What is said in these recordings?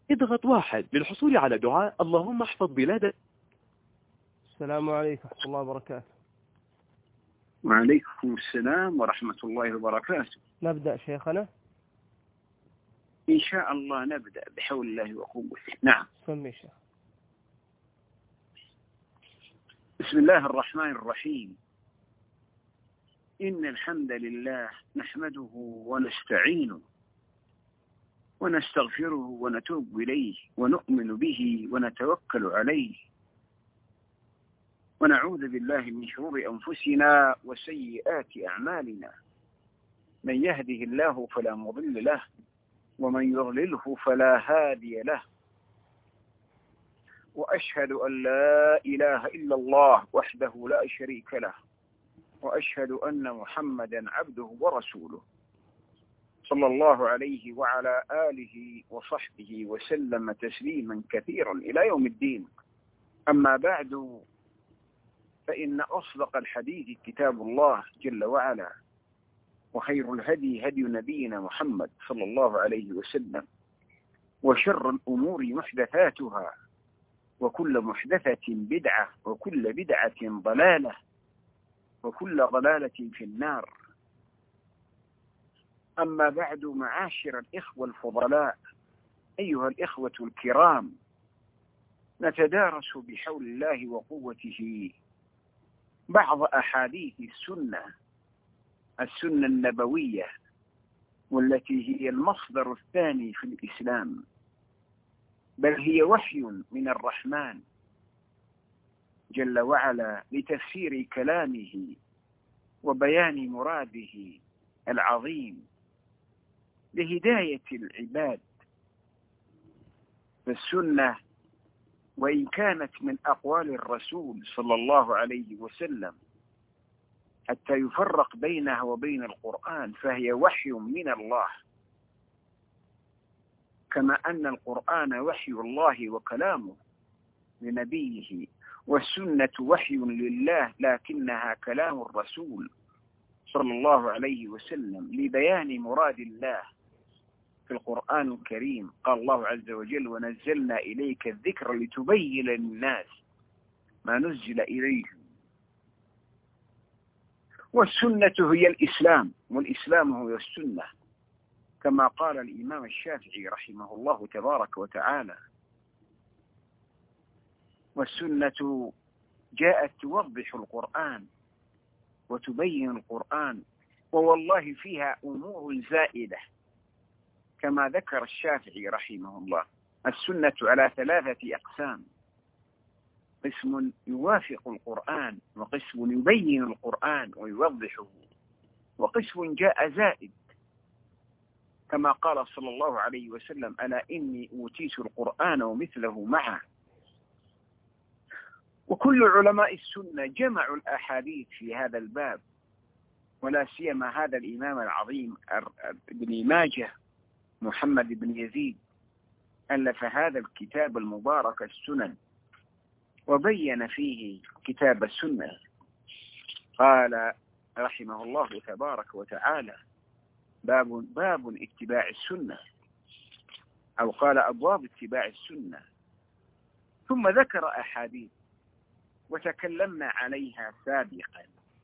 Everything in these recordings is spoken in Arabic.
اضغط 1 للحصول على دعاء اللهم احفظ بلاد. السلام عليكم ورحمة الله وبركاته. وعليكم السلام ورحمة الله وبركاته. نبدأ شيخنا إن شاء الله نبدأ بحول الله وقوته. نعم. سمي شيخ. بسم الله الرحمن الرحيم. إن الحمد لله نحمده ونستعينه ونستغفره ونتوب إليه ونؤمن به ونتوكل عليه ونعوذ بالله من شرور أنفسنا وسيئات أعمالنا. من يهده الله فلا مضل له ومن يضلله فلا هادي له. وأشهد أن لا إله إلا الله وحده لا شريك له وأشهد أن محمدا عبده ورسوله صلى الله عليه وعلى آله وصحبه وسلم تسليما كثيرا إلى يوم الدين. أما بعد، فإن أصدق الحديث كتاب الله جل وعلا، وخير الهدي هدي نبينا محمد صلى الله عليه وسلم، وشر الأمور محدثاتها، وكل محدثة بدعة، وكل بدعة ضلالة، وكل ضلالة في النار. أما بعد، معاشر الإخوة الفضلاء، أيها الإخوة الكرام، نتدارس بحول الله وقوته بعض أحاديث السنة النبوية، والتي هي المصدر الثاني في الإسلام، بل هي وحي من الرحمن جل وعلا لتفسير كلامه وبيان مراده العظيم لهداية العباد. فالسنة وإن كانت من أقوال الرسول صلى الله عليه وسلم حتى يفرق بينها وبين القرآن، فهي وحي من الله، كما أن القرآن وحي الله وكلامه لنبيه، والسنة وحي لله لكنها كلام الرسول صلى الله عليه وسلم لبيان مراد الله في القرآن الكريم. قال الله عز وجل: ونزلنا إليك الذكر لتبين للناس ما نزل إليهم. والسنة هي الإسلام، والإسلام هو السنة، كما قال الإمام الشافعي رحمه الله تبارك وتعالى: والسنة جاءت توضح القرآن وتبين القرآن، ووالله فيها أمور زائدة، كما ذكر الشافعي رحمه الله. السنة على 3 أقسام: قسم يوافق القرآن، وقسم يبين القرآن ويوضحه، وقسم جاء زائد، كما قال صلى الله عليه وسلم: ألا إني أوتيت القرآن ومثله معه. وكل علماء السنة جمعوا الأحاديث في هذا الباب، ولا سيما هذا الإمام العظيم ابن ماجه محمد بن يزيد ألف هذا الكتاب المبارك السنن، وبين فيه كتاب السنة. قال رحمه الله تبارك وتعالى: باب اتباع السنة، أو قال أبواب اتباع السنة. ثم ذكر أحاديث وتكلمنا عليها سابقا.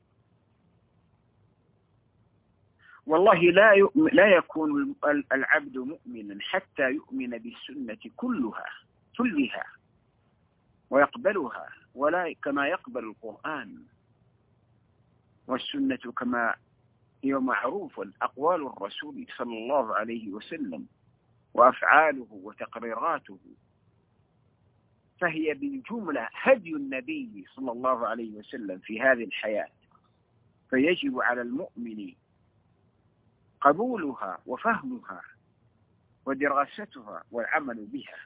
والله لا يكون العبد مؤمنا حتى يؤمن بالسنة كلها ويقبلها، ولا كما يقبل القرآن. والسنة كما هي معروف أقوال الرسول صلى الله عليه وسلم وأفعاله وتقريراته، فهي بالجملة هدي النبي صلى الله عليه وسلم في هذه الحياة، فيجب على المؤمن قبولها وفهمها ودراستها والعمل بها.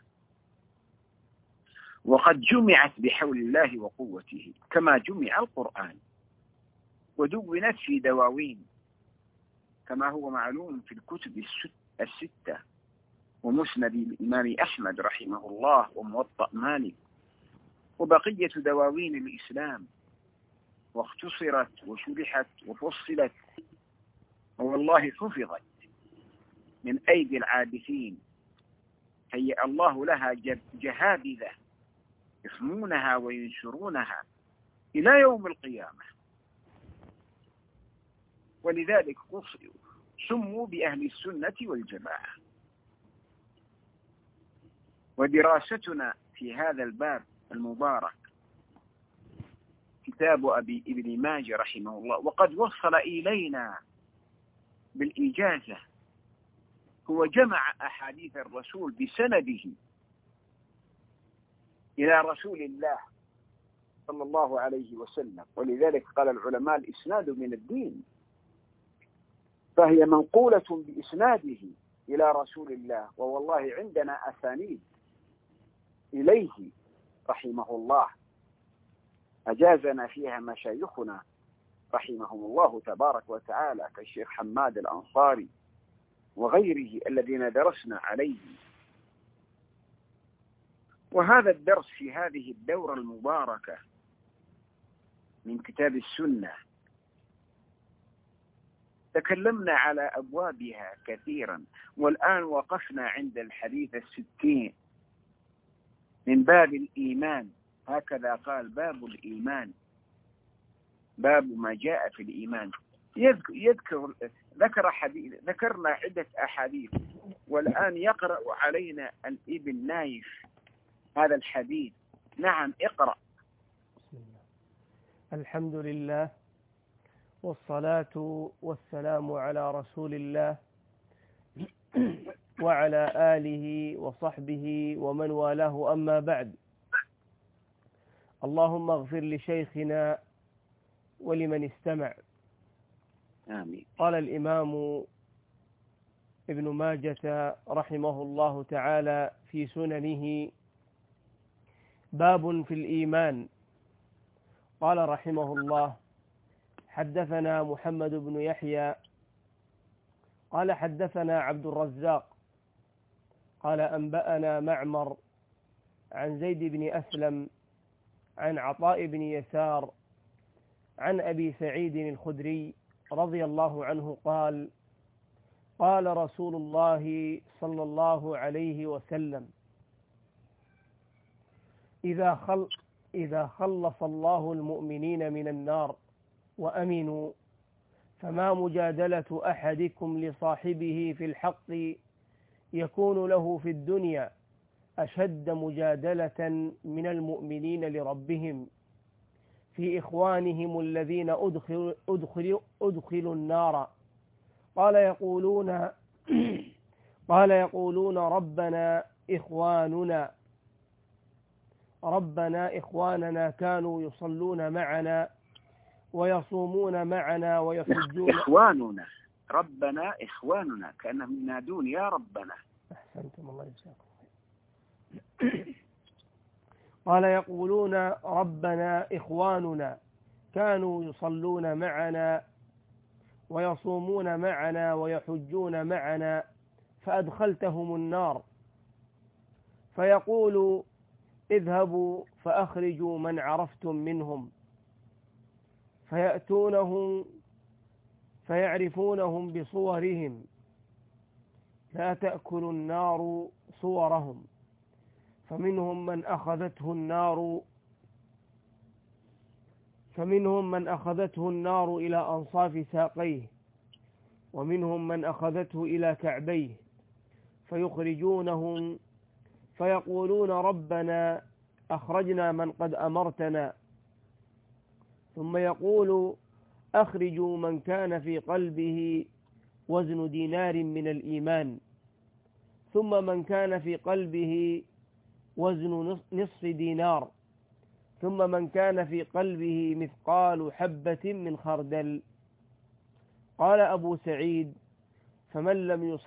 وقد جمعت بحول الله وقوته كما جمع القرآن، ودونت في دواوين كما هو معلوم في الكتب 6 ومسند الإمام أحمد رحمه الله وموطأ مالك وبقية دواوين الإسلام، واختصرت وشرحت وفصلت، والله حفظت من أيدي العابثين هيأ الله لها جهابذة يفهمونها وينشرونها إلى يوم القيامة. ولذلك سموا بأهل السنة والجماعة. ودراستنا في هذا الباب المبارك كتاب أبي ابن ماجه رحمه الله، وقد وصل إلينا بالإجازة. هو جمع أحاديث الرسول بسنده إلى رسول الله صلى الله عليه وسلم. ولذلك قال العلماء الإسناد من الدين، فهي منقولة بإسناده إلى رسول الله. ووالله عندنا أسانيد إليه رحمه الله أجازنا فيها مشايخنا رحمهم الله تبارك وتعالى، كالشيخ حماد الأنصاري وغيره الذين درسنا عليه. وهذا الدرس في هذه الدورة المباركة من كتاب السنة تكلمنا على أبوابها كثيرا، والآن وقفنا عند الحديث 60 من باب الإيمان. هكذا قال باب الإيمان، باب ما جاء في الإيمان. ذكرنا عدة أحاديث، والآن يقرأ علينا الابن نايف هذا الحديث. نعم، اقرأ. الحمد لله والصلاة والسلام على رسول الله وعلى آله وصحبه ومن والاه، أما بعد. اللهم اغفر لشيخنا ولمن استمع. آمين. قال الإمام ابن ماجة رحمه الله تعالى في سننه: باب في الإيمان. قال رحمه الله: حدثنا محمد بن يحيى قال حدثنا عبد الرزاق قال أنبأنا معمر عن زيد بن أسلم عن عطاء بن يسار عن أبي سعيد الخدري رضي الله عنه قال: قال رسول الله صلى الله عليه وسلم: إذا خلص الله المؤمنين من النار وأمنوا، فما مجادلة أحدكم لصاحبه في الحق يكون له في الدنيا أشد مجادلة من المؤمنين لربهم في إخوانهم الذين أدخلوا النار. قال يقولون ربنا إخواننا كانوا يصلون معنا ويصومون معنا ويحجون. إخواننا، ربنا إخواننا، كأنهم ينادون يا ربنا. أحسنتم، الله يجزاكم. قال يقولون ربنا إخواننا كانوا يصلون معنا ويصومون معنا ويحجون معنا فأدخلتهم النار. فيقول: اذهبوا فأخرجوا من عرفتم منهم، فيأتونهم فيعرفونهم بصورهم، لا تأكل النار صورهم، فمنهم من أخذته النار إلى أنصاف ساقيه، ومنهم من أخذته إلى كعبيه، فيخرجونهم فيقولون ربنا أخرجنا من قد أمرتنا. ثم يقول: أخرجوا من كان في قلبه وزن دينار من الإيمان، ثم من كان في قلبه وزن نصف دينار، ثم من كان في قلبه مثقال حبة من خردل. قال أبو سعيد: فمن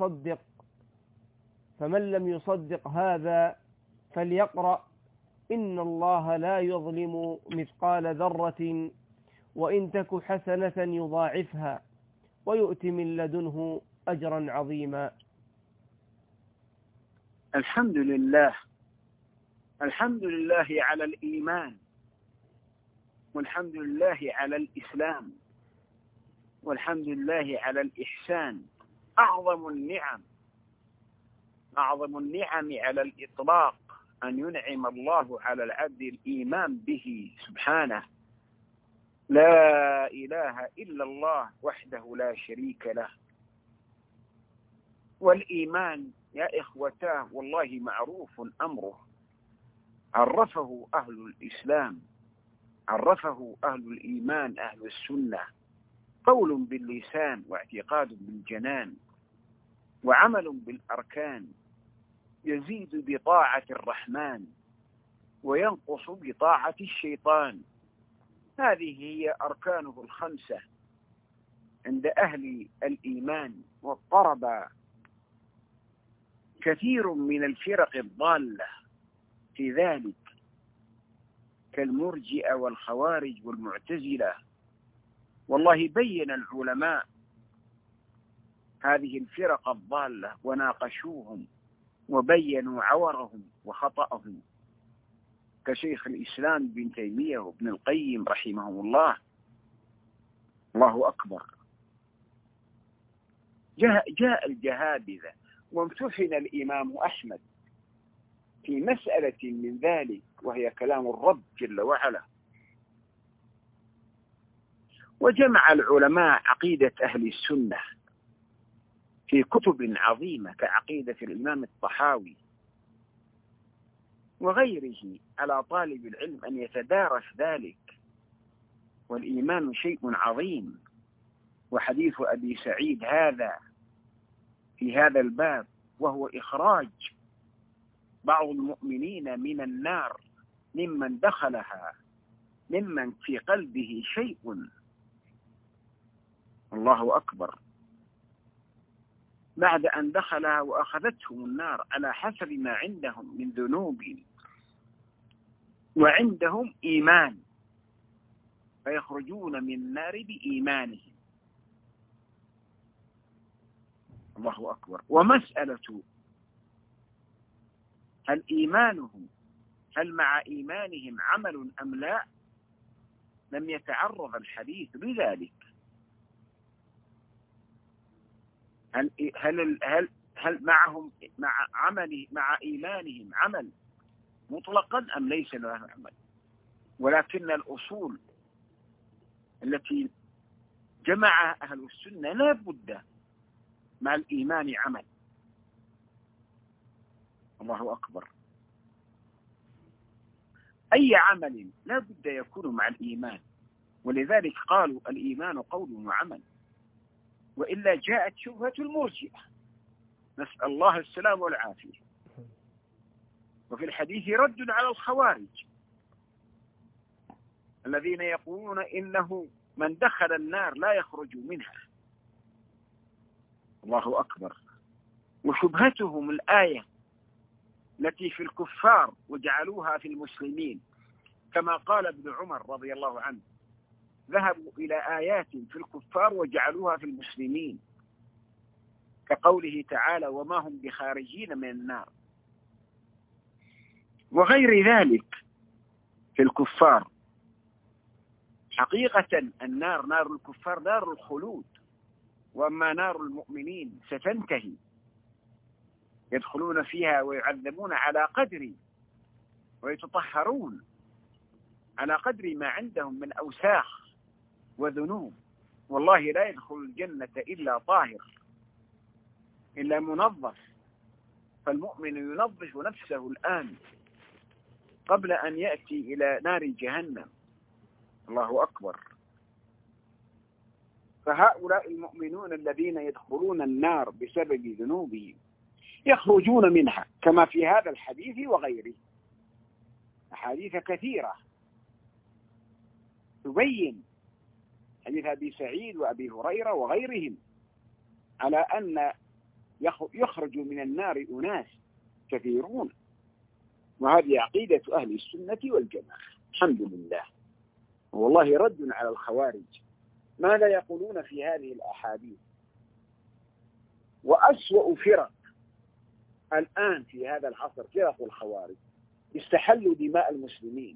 لم يصدق هذا فليقرأ: إن الله لا يظلم مثقال ذرة وإن تك حسنة يضاعفها ويؤتي من لدنه أجرا عظيما. الحمد لله، الحمد لله على الإيمان، والحمد لله على الإسلام، والحمد لله على الإحسان. أعظم النعم أعظم النعم على الإطلاق أن ينعم الله على العبد الإيمان به سبحانه. لا إله إلا الله وحده لا شريك له. والإيمان يا إخوتاه والله معروف أمره، عرفه أهل الإسلام، عرفه أهل الإيمان أهل السنة: قول باللسان واعتقاد بالجنان وعمل بالأركان، يزيد بطاعة الرحمن وينقص بطاعة الشيطان. هذه هي أركانه الخمسة عند أهل الإيمان. واضطرب كثير من الفرق الضالة في ذلك كالمرجئة والخوارج والمعتزلة. والله بين العلماء هذه الفرق الضالة وناقشوهم وبينوا عورهم وخطأهم، كشيخ الإسلام ابن تيمية وابن القيم رحمهم الله. الله أكبر. جاء الجهابذة وامتحن الإمام أحمد في مسألة من ذلك، وهي كلام الرب جل وعلا. وجمع العلماء عقيدة أهل السنة في كتب عظيمة كعقيدة الإمام الطحاوي وغيره، على طالب العلم أن يتدارس ذلك. والإيمان شيء عظيم. وحديث أبي سعيد هذا في هذا الباب، وهو إخراج بعض المؤمنين من النار ممن دخلها ممن في قلبه شيء. الله أكبر. بعد أن دخلها وأخذتهم النار على حسب ما عندهم من ذنوب وعندهم إيمان، فيخرجون من النار بإيمانهم. الله أكبر. ومسألة هل مع إيمانهم عمل أم لا، لم يتعرض الحديث بذلك. هل معهم مع إيمانهم عمل مطلقا أم ليس له عمل؟ ولكن الأصول التي جمع أهل السنة لا بد مع الإيمان عمل. الله أكبر. أي عمل لا بد يكون مع الإيمان، ولذلك قالوا الإيمان قول وعمل، وإلا جاءت شبهة المرجئة، نسأل الله السلام والعافية. وفي الحديث رد على الخوارج الذين يقولون إنه من دخل النار لا يخرج منها. الله أكبر. وشبهتهم الآية التي في الكفار وجعلوها في المسلمين، كما قال ابن عمر رضي الله عنه: ذهبوا إلى آيات في الكفار وجعلوها في المسلمين، كقوله تعالى: وما هم بخارجين من النار. وغير ذلك في الكفار. حقيقة النار نار الكفار نار الخلود، وأما نار المؤمنين ستنتهي، يدخلون فيها ويعذبون على قدر، ويتطهرون على قدر ما عندهم من أوساخ وذنوب. والله لا يدخل الجنة إلا طاهر، إلا منظف. فالمؤمن ينظف نفسه الآن قبل أن يأتي إلى نار جهنم. الله أكبر. فهؤلاء المؤمنون الذين يدخلون النار بسبب ذنوبهم يخرجون منها، كما في هذا الحديث وغيره. أحاديث كثيرة تبين، حديث أبي سعيد وأبي هريرة وغيرهم، على أن يخرج من النار أناس كثيرون. وهذه عقيدة أهل السنة والجماعة الحمد لله. والله رد على الخوارج. ماذا يقولون في هذه الأحاديث؟ وأسوأ فرق الآن في هذا العصر فرق الخوارج، استحلوا دماء المسلمين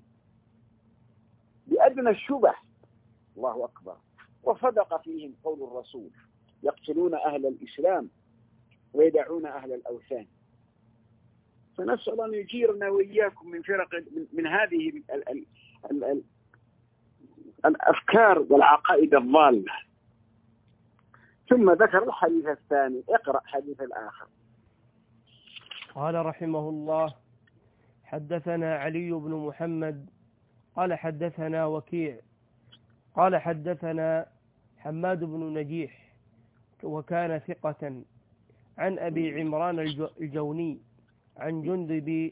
بأدنى الشبه. الله أكبر. وصدق فيهم قول الرسول: يقتلون أهل الإسلام ويدعون أهل الأوثان. فنسأل أن يجيرنا وإياكم من فرق من هذه الأفكار والعقائد الضالة. ثم ذكر الحديث الثاني. اقرأ حديث الآخر. قال رحمه الله: حدثنا علي بن محمد قال حدثنا وكيع قال حدثنا حماد بن نجيح وكان ثقة عن أبي عمران الجوني عن جندب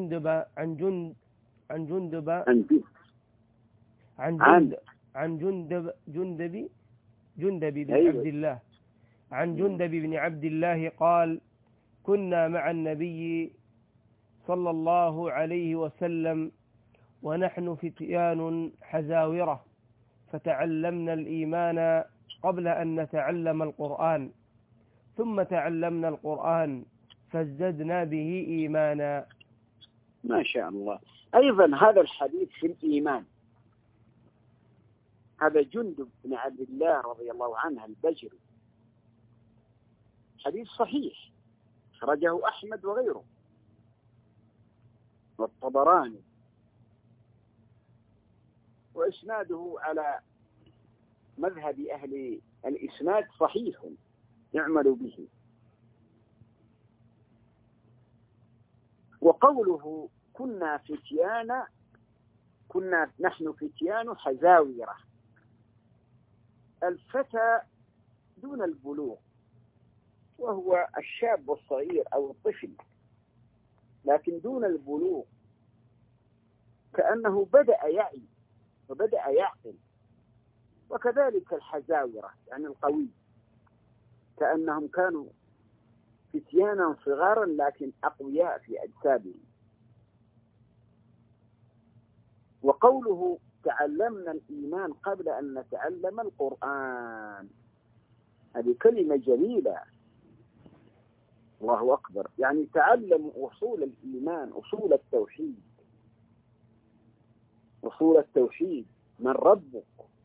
بن عبد الله عن جندب بن عبد الله قال: كنا مع النبي صلى الله عليه وسلم ونحن فتيان حزاورة فتعلمنا الإيمان قبل أن نتعلم القرآن، ثم تعلمنا القرآن فازددنا به إيمانا. ما شاء الله. أيضا هذا الحديث في الإيمان. هذا جندب بن عبد الله رضي الله عنه البجري، حديث صحيح خرجه أحمد وغيره والطبراني، وإسناده على مذهب أهل الإسناد صحيح يعمل به. وقوله كنا نحن فتيان حزاورة، الفتى دون البلوغ وهو الشاب الصغير أو الطفل، لكن دون البلوغ كأنه بدأ يعي وبدأ يعقل. وكذلك الحزاورة يعني القوي، كأنهم كانوا فتيانا صغارا لكن أقوياء في أجسادهم. وقوله تعلمنا الإيمان قبل أن نتعلم القرآن، هذه كلمة جميلة. الله أكبر. يعني تعلموا أصول الإيمان، أصول التوحيد، أصول التوحيد. من ربك؟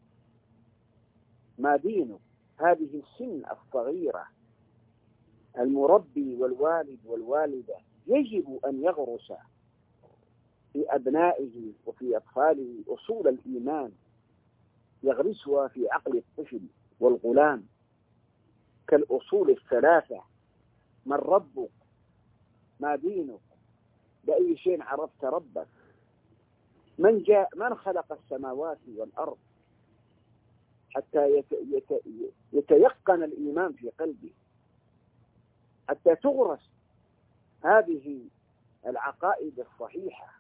ما دينك؟ هذه السن الصغيرة المربي والوالد والوالدة يجب أن يغرس في أبنائه وفي أطفاله أصول الإيمان، يغرسها في عقل الطفل والغلام كالأصول الثلاثة: من ربك؟ ما دينك؟ بأي شيء عرفت ربك؟ من خلق السماوات والأرض؟ حتى يتيقن الإيمان في قلبه، حتى تغرس هذه العقائد الصحيحة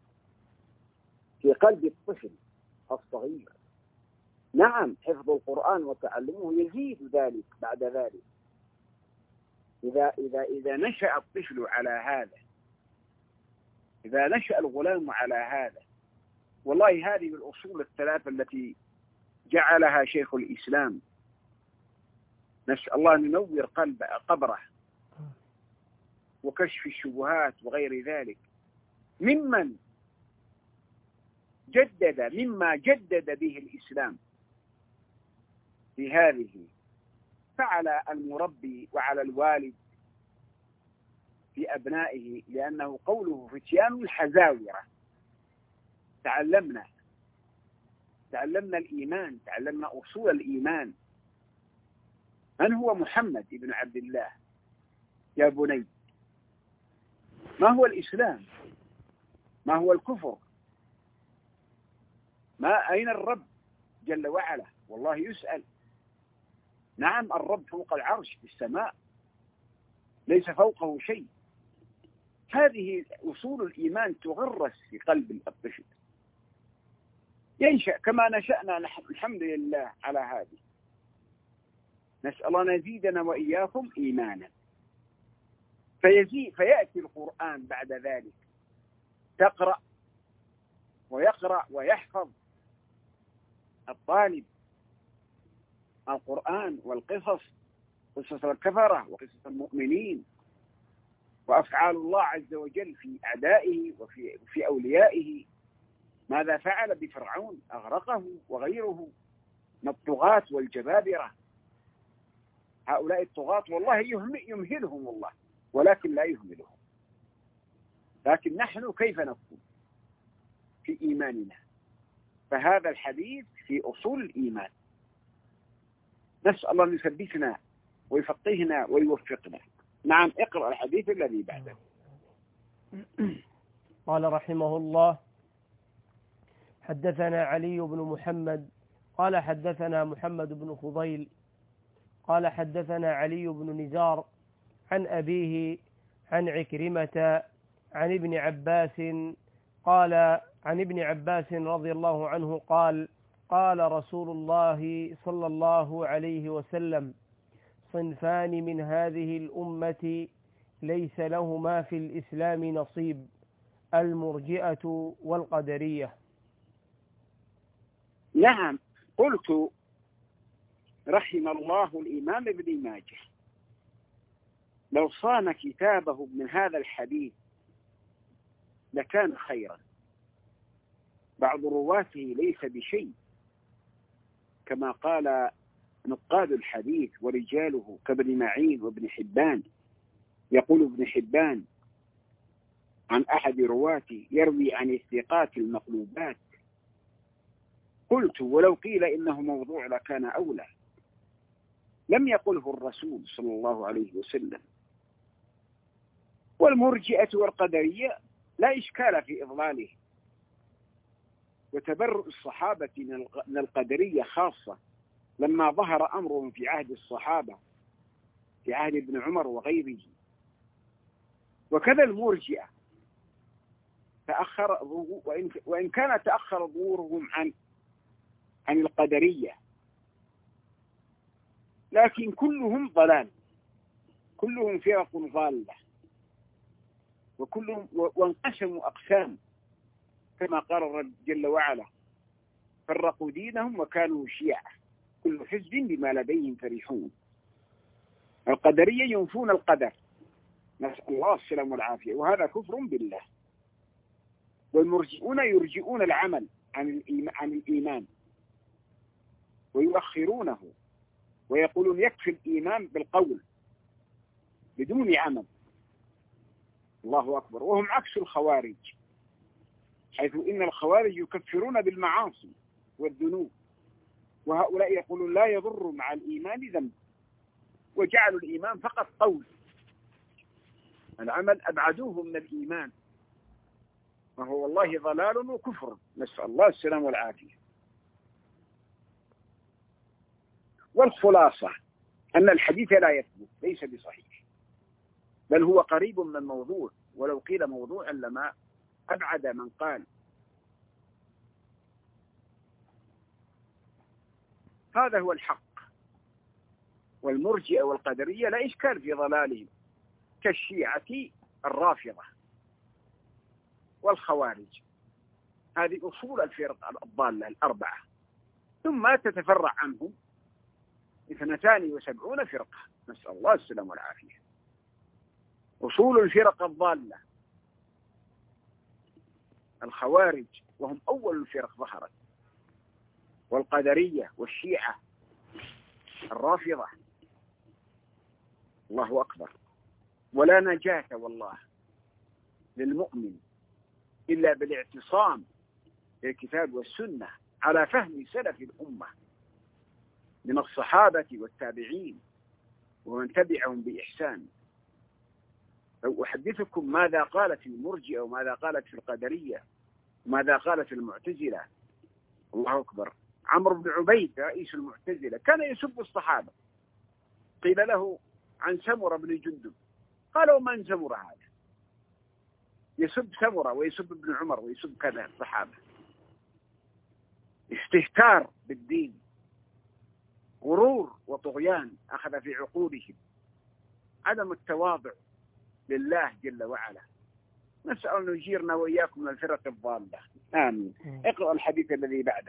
في قلب الطفل الصغير. نعم، حفظ القرآن وتعلمه يزيد ذلك بعد ذلك. إذا نشأ الطفل على هذا، إذا نشأ الغلام على هذا، والله هذه الأصول الثلاثة التي جعلها شيخ الإسلام، نسأل الله أن ينور قبره وكشف الشبهات وغير ذلك، مما جدد به الإسلام في هذه. فعلى المربي وعلى الوالد في أبنائه، لأنه قوله فتيان الحزاورة. تعلمنا الإيمان، تعلمنا أصول الإيمان. من هو محمد ابن عبد الله يا بني؟ ما هو الإسلام؟ ما هو الكفر؟ أين الرب جل وعلا؟ والله يسأل. نعم، الرب فوق العرش في السماء، ليس فوقه شيء. هذه أصول الإيمان تغرس في قلب الطفل، ينشأ كما نشأنا نحن، الحمد لله على هذه. نسأل الله أن يزيدنا وإياكم إيمانا. فيأتي القرآن بعد ذلك، تقرأ ويقرأ ويحفظ الطالب القرآن والقصص، قصص الكفرة وقصص المؤمنين، وأفعال الله عز وجل في أعدائه وفي أوليائه. ماذا فعل بفرعون؟ أغرقه وغيره من الطغاة والجبابرة. هؤلاء الطغاة والله يمهلهم الله، ولكن لا يهملهم. لكن نحن كيف نكون في إيماننا؟ فهذا الحديث في أصول الإيمان. نسأل الله أن يثبتنا ويفقهنا ويوفقنا. نعم، اقرأ الحديث الذي بعده. قال رحمه الله: حدثنا علي بن محمد قال حدثنا محمد بن فضيل قال حدثنا علي بن نزار عن أبيه عن عكرمة عن ابن عباس قال عن ابن عباس رضي الله عنه قال: قال رسول الله صلى الله عليه وسلم: صنفان من هذه الأمة ليس لهما في الإسلام نصيب، المرجئة والقدرية. نعم، قلت رحم الله الإمام ابن ماجه، لو صان كتابه من هذا الحديث لكان خيرا. بعض رواته ليس بشيء، كما قال نقاد الحديث ورجاله كابن معين وابن حبان. يقول ابن حبان عن أحد رواته يروي عن الثقات المقلوبات. قلت ولو قيل إنه موضوع لكان أولى. لم يقله الرسول صلى الله عليه وسلم. والمرجئة والقدرية لا إشكال في إضلاله، وتبرؤ الصحابة من القدرية خاصة لما ظهر أمرهم في عهد الصحابة، في عهد ابن عمر وغيره. وكذا المرجئة تأخر، وإن كان تأخر ظهورهم عن القدرية، لكن كلهم ضلال، كلهم فرق ضالة، وكلهم وانقسموا أقسام، كما قال الرب جل وعلا: فرقوا دينهم وكانوا شيعا كل حزب بما لديهم فرحون. القدرية ينفون القدر، نسأل الله السلام والعافية، وهذا كفر بالله. والمرجئون يرجئون العمل عن الإيمان ويؤخرونه، ويقولون يكفي الإيمان بالقول بدون عمل. الله أكبر. وهم عكس الخوارج، حيث إن الخوارج يكفرون بالمعاصي والذنوب، وهؤلاء يقولون لا يضر مع الإيمان ذنب، وجعلوا الإيمان فقط قول، العمل أبعدوه من الإيمان، وهو والله ضلال وكفر، نسأل الله السلام والعافية. والخلاصة أن الحديث لا يثبت، ليس بصحيح، بل هو قريب من الموضوع، ولو قيل موضوعا لما أبعد من قال. هذا هو الحق. والمرجئة والقدرية لا إشكال في ضلالهم، كالشيعة الرافضة والخوارج. هذه أصول الفرق الضالة الأربعة، ثم تتفرع عنهم 72 فرقة، نسأل الله السلام والعافية. أصول الفرق الضالة الخوارج، وهم أول الفرق ظهرت، والقدرية والشيعة الرافضة. الله أكبر. ولا نجاة والله للمؤمن إلا بالاعتصام بالكتاب والسنة على فهم سلف الأمة من الصحابة والتابعين ومن تبعهم بإحسان. لو أحدثكم ماذا قالت في المرجئة وماذا قالت في القدرية وماذا قالت في المعتزلة. الله أكبر. عمرو بن عبيد رئيس المعتزلة كان يسب الصحابة، قيل له عن سمرة بن جندب، قال: ومن سمرة هذا؟ يسب سمرة ويسب ابن عمر ويسب كذا الصحابة. استهتار بالدين، غرور وطغيان أخذ في عقولهم، عدم التواضع لله جل وعلا. نسأل أن يجيرنا وإياكم من الفرق الضالة، آمين. اقرأ الحديث الذي بعده.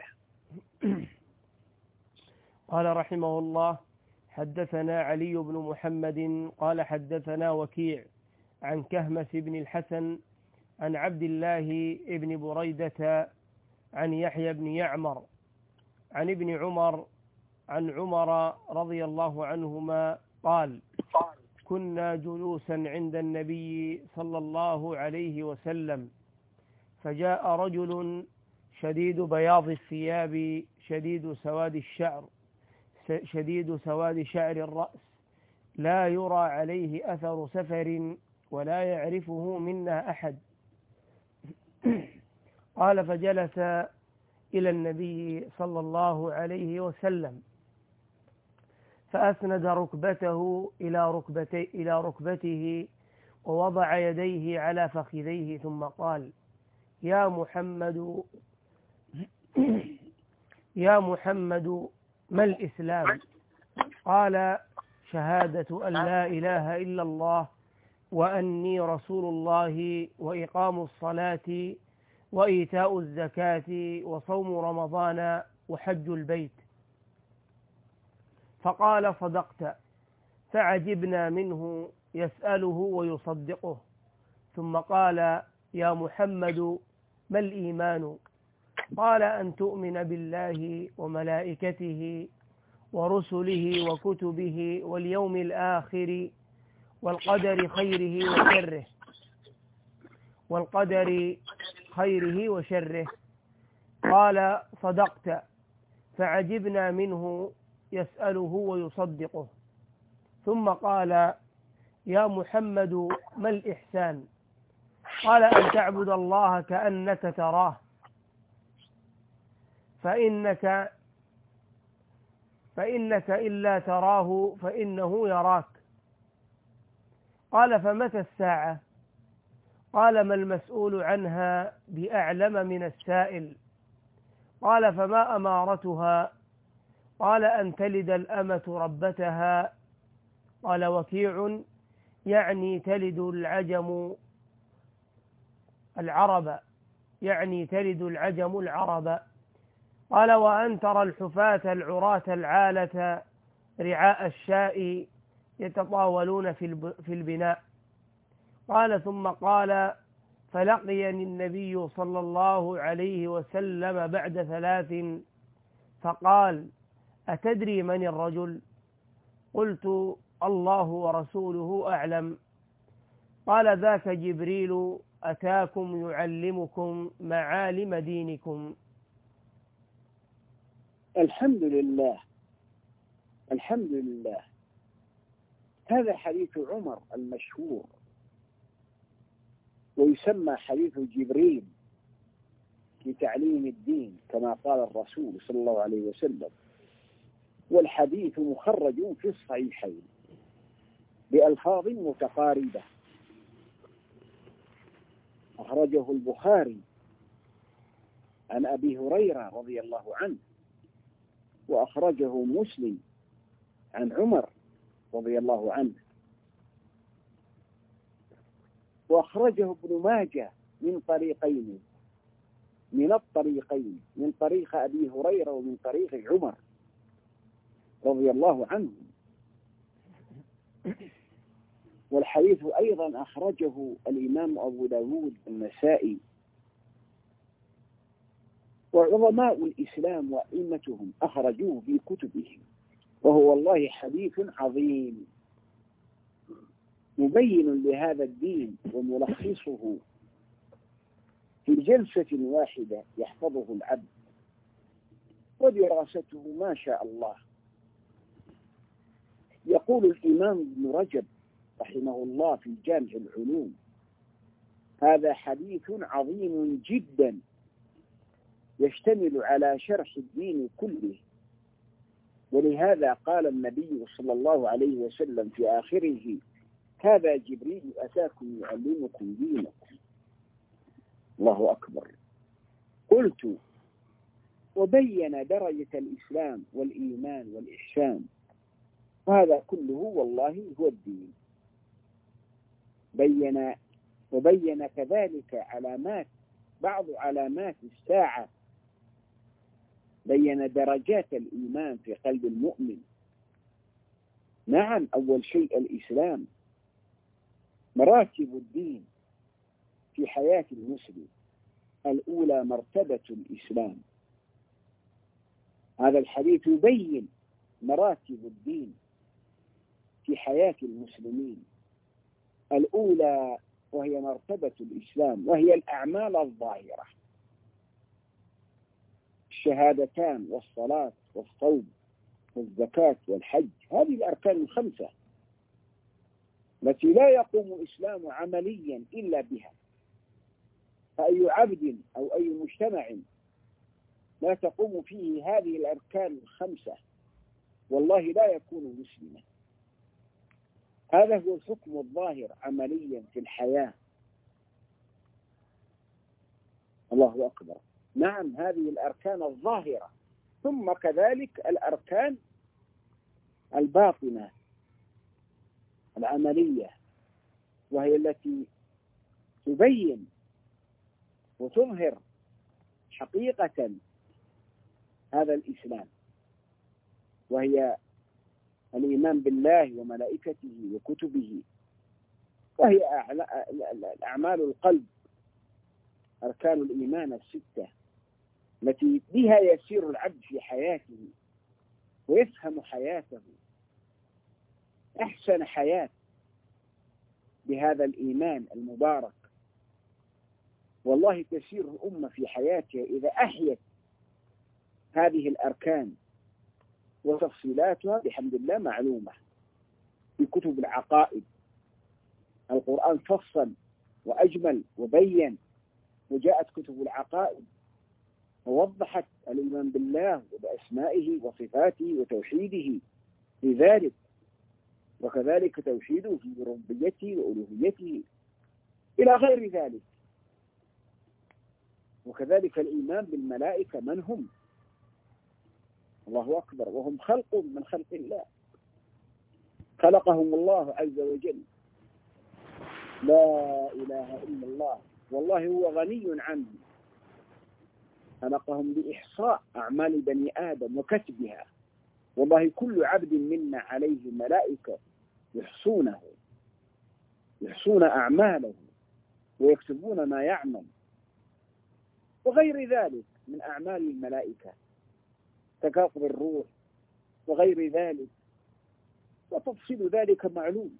قال رحمه الله: حدثنا علي بن محمد قال حدثنا وكيع عن كهمس بن الحسن عن عبد الله بن بريدة عن يحيى بن يعمر عن ابن عمر عن عمر رضي الله عنهما قال: كنا جلوسا عند النبي صلى الله عليه وسلم، فجاء رجل شديد بياض الثياب شديد سواد شعر الرأس، لا يرى عليه أثر سفر ولا يعرفه منا أحد. قال: فجلس إلى النبي صلى الله عليه وسلم، فأسند ركبته إلى ركبته ووضع يديه على فخذيه، ثم قال: يا محمد ما الإسلام؟ قال: شهادة أن لا إله إلا الله وأني رسول الله وإقام الصلاة وإيتاء الزكاة وصوم رمضان وحج البيت. فقال: صدقت. فعجبنا منه يسأله ويصدقه. ثم قال: يا محمد ما الإيمان؟ قال: أن تؤمن بالله وملائكته ورسله وكتبه واليوم الآخر والقدر خيره وشره. قال: صدقت. فعجبنا منه يسأله ويصدقه. ثم قال: يا محمد ما الإحسان؟ قال: أن تعبد الله كأنك تراه فإنك إلا تراه فإنه يراك. قال: فمتى الساعة؟ قال: ما المسؤول عنها بأعلم من السائل. قال: فما أمارتها؟ قال: أن تلد الأمة ربتها. قال وكيع: يعني تلد العجم العرب. قال: وأن ترى الحفاة العراة العالة رعاء الشاء يتطاولون في البناء. قال: ثم قال: فلقيني النبي صلى الله عليه وسلم بعد 3 فقال: أتدري من الرجل؟ قلت: الله ورسوله أعلم. قال: ذاك جبريل أتاكم يعلمكم معالم دينكم. الحمد لله. هذا حديث عمر المشهور، ويسمى حديث جبريل لتعليم الدين كما قال الرسول صلى الله عليه وسلم. والحديث مخرج في الصحيحين بألفاظ متقاربة. أخرجه البخاري عن أبي هريرة رضي الله عنه، وأخرجه مسلم عن عمر رضي الله عنه، وأخرجه ابن ماجه من الطريقين، من طريق أبي هريرة ومن طريق عمر رضي الله عنه. والحديث أيضا أخرجه الإمام أبو داود النسائي وعظماء الإسلام وأئمتهم أخرجوه في كتبهم. وهو والله حديث عظيم مبين لهذا الدين وملخصه في جلسة واحدة يحفظه العبد، ودراسته ما شاء الله. يقول الإمام ابن رجب رحمه الله في جامع العلوم: هذا حديث عظيم جدا يشتمل على شرح الدين كله. ولهذا قال النبي صلى الله عليه وسلم في آخره: هذا جبريل أتاكم يعلمكم دينكم. الله أكبر. قلت: وبين درجة الإسلام والإيمان والإحسان، وهذا كله والله هو الدين. وبين كذلك بعض علامات الساعة. بين درجات الإيمان في قلب المؤمن. نعم، أول شيء الإسلام، مراتب الدين في حياة المسلم. الأولى مرتبة الإسلام. هذا الحديث يبين مراتب الدين في حياة المسلمين. الأولى وهي مرتبة الإسلام، وهي الأعمال الظاهرة، الشهادتان والصلاة والصوم والزكاة والحج. هذه الأركان الخمسة التي لا يقوم الإسلام عمليا إلا بها. فأي عبد أو أي مجتمع لا تقوم فيه هذه الأركان الخمسة والله لا يكون مسلما. هذا هو الحكم الظاهر عمليا في الحياة. الله أكبر. نعم، هذه الأركان الظاهرة، ثم كذلك الأركان الباطنة العملية، وهي التي تبين وتظهر حقيقة هذا الإسلام، وهي الإيمان بالله وملائكته وكتبه، وهي الأعمال القلب، أركان الإيمان الستة التي بها يسير العبد في حياته ويفهم حياته أحسن حياة بهذا الإيمان المبارك. والله تسير الأمة في حياتها إذا أحيت هذه الأركان، وتفصيلاتها بحمد الله معلومة في كتب العقائد. القرآن فصل وأجمل وبين، وجاءت كتب العقائد ووضحت الإيمان بالله وبأسمائه وصفاته وتوحيده في ذلك، وكذلك توحيده في ربوبيته وألوهيته إلى غير ذلك. وكذلك الإيمان بالملائكة، من هم؟ الله أكبر، وهم خلق من خلق الله، خلقهم الله عز وجل، لا إله إلا الله، والله هو غني عنهم. خلقهم بإحصاء أعمال بني آدم وكتبها. والله كل عبد منا عليه ملائكة يحصون أعماله ويكتبون ما يعمل، وغير ذلك من أعمال الملائكة تقاطب الروح وغير ذلك، وتفصيل ذلك معلوم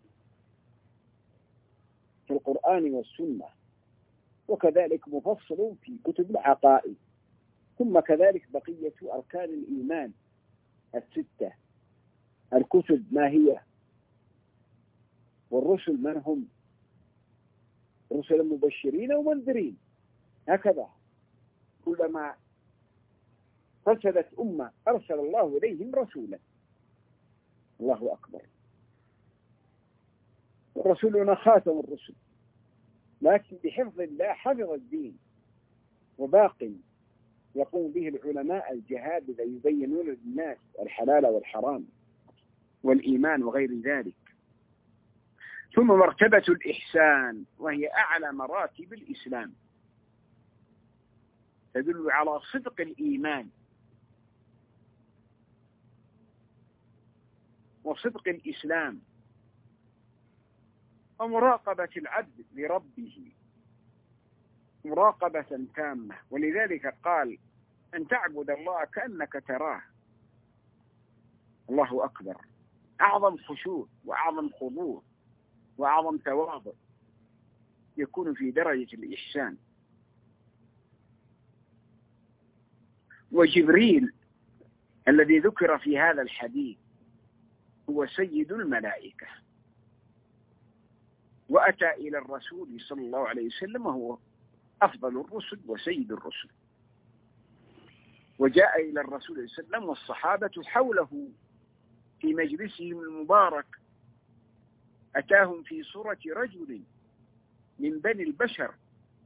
في القرآن والسنة، وكذلك مفصل في كتب العقائد. ثم كذلك بقية أركان الإيمان الستة، الكتب ما هي، والرسل من هم، رسل مبشرين ومنذرين. هكذا كلما فسدت أمة أرسل الله إليهم رسولا. الله أكبر. ورسولنا خاتم الرسل، لكن بحفظ الله حفظ الدين، وباق يقوم به العلماء الجهاد إذا يبينون للناس الحلال والحرام والإيمان وغير ذلك. ثم مرتبة الإحسان، وهي أعلى مراتب الإسلام، تدل على صدق الإيمان وصدق الإسلام ومراقبة العبد لربه مراقبة تامة. ولذلك قال أن تعبد الله كأنك تراه. الله أكبر. أعظم خشوع وأعظم خضوع وأعظم تواضع يكون في درجة الإحسان. وجبريل الذي ذكر في هذا الحديث هو سيد الملائكة، وأتى إلى الرسول صلى الله عليه وسلم وهو أفضل الرسل وسيد الرسل، وجاء إلى الرسول صلى الله عليه وسلم والصحابة حوله في مجلسهم المبارك. أتاهم في صورة رجل من بني البشر،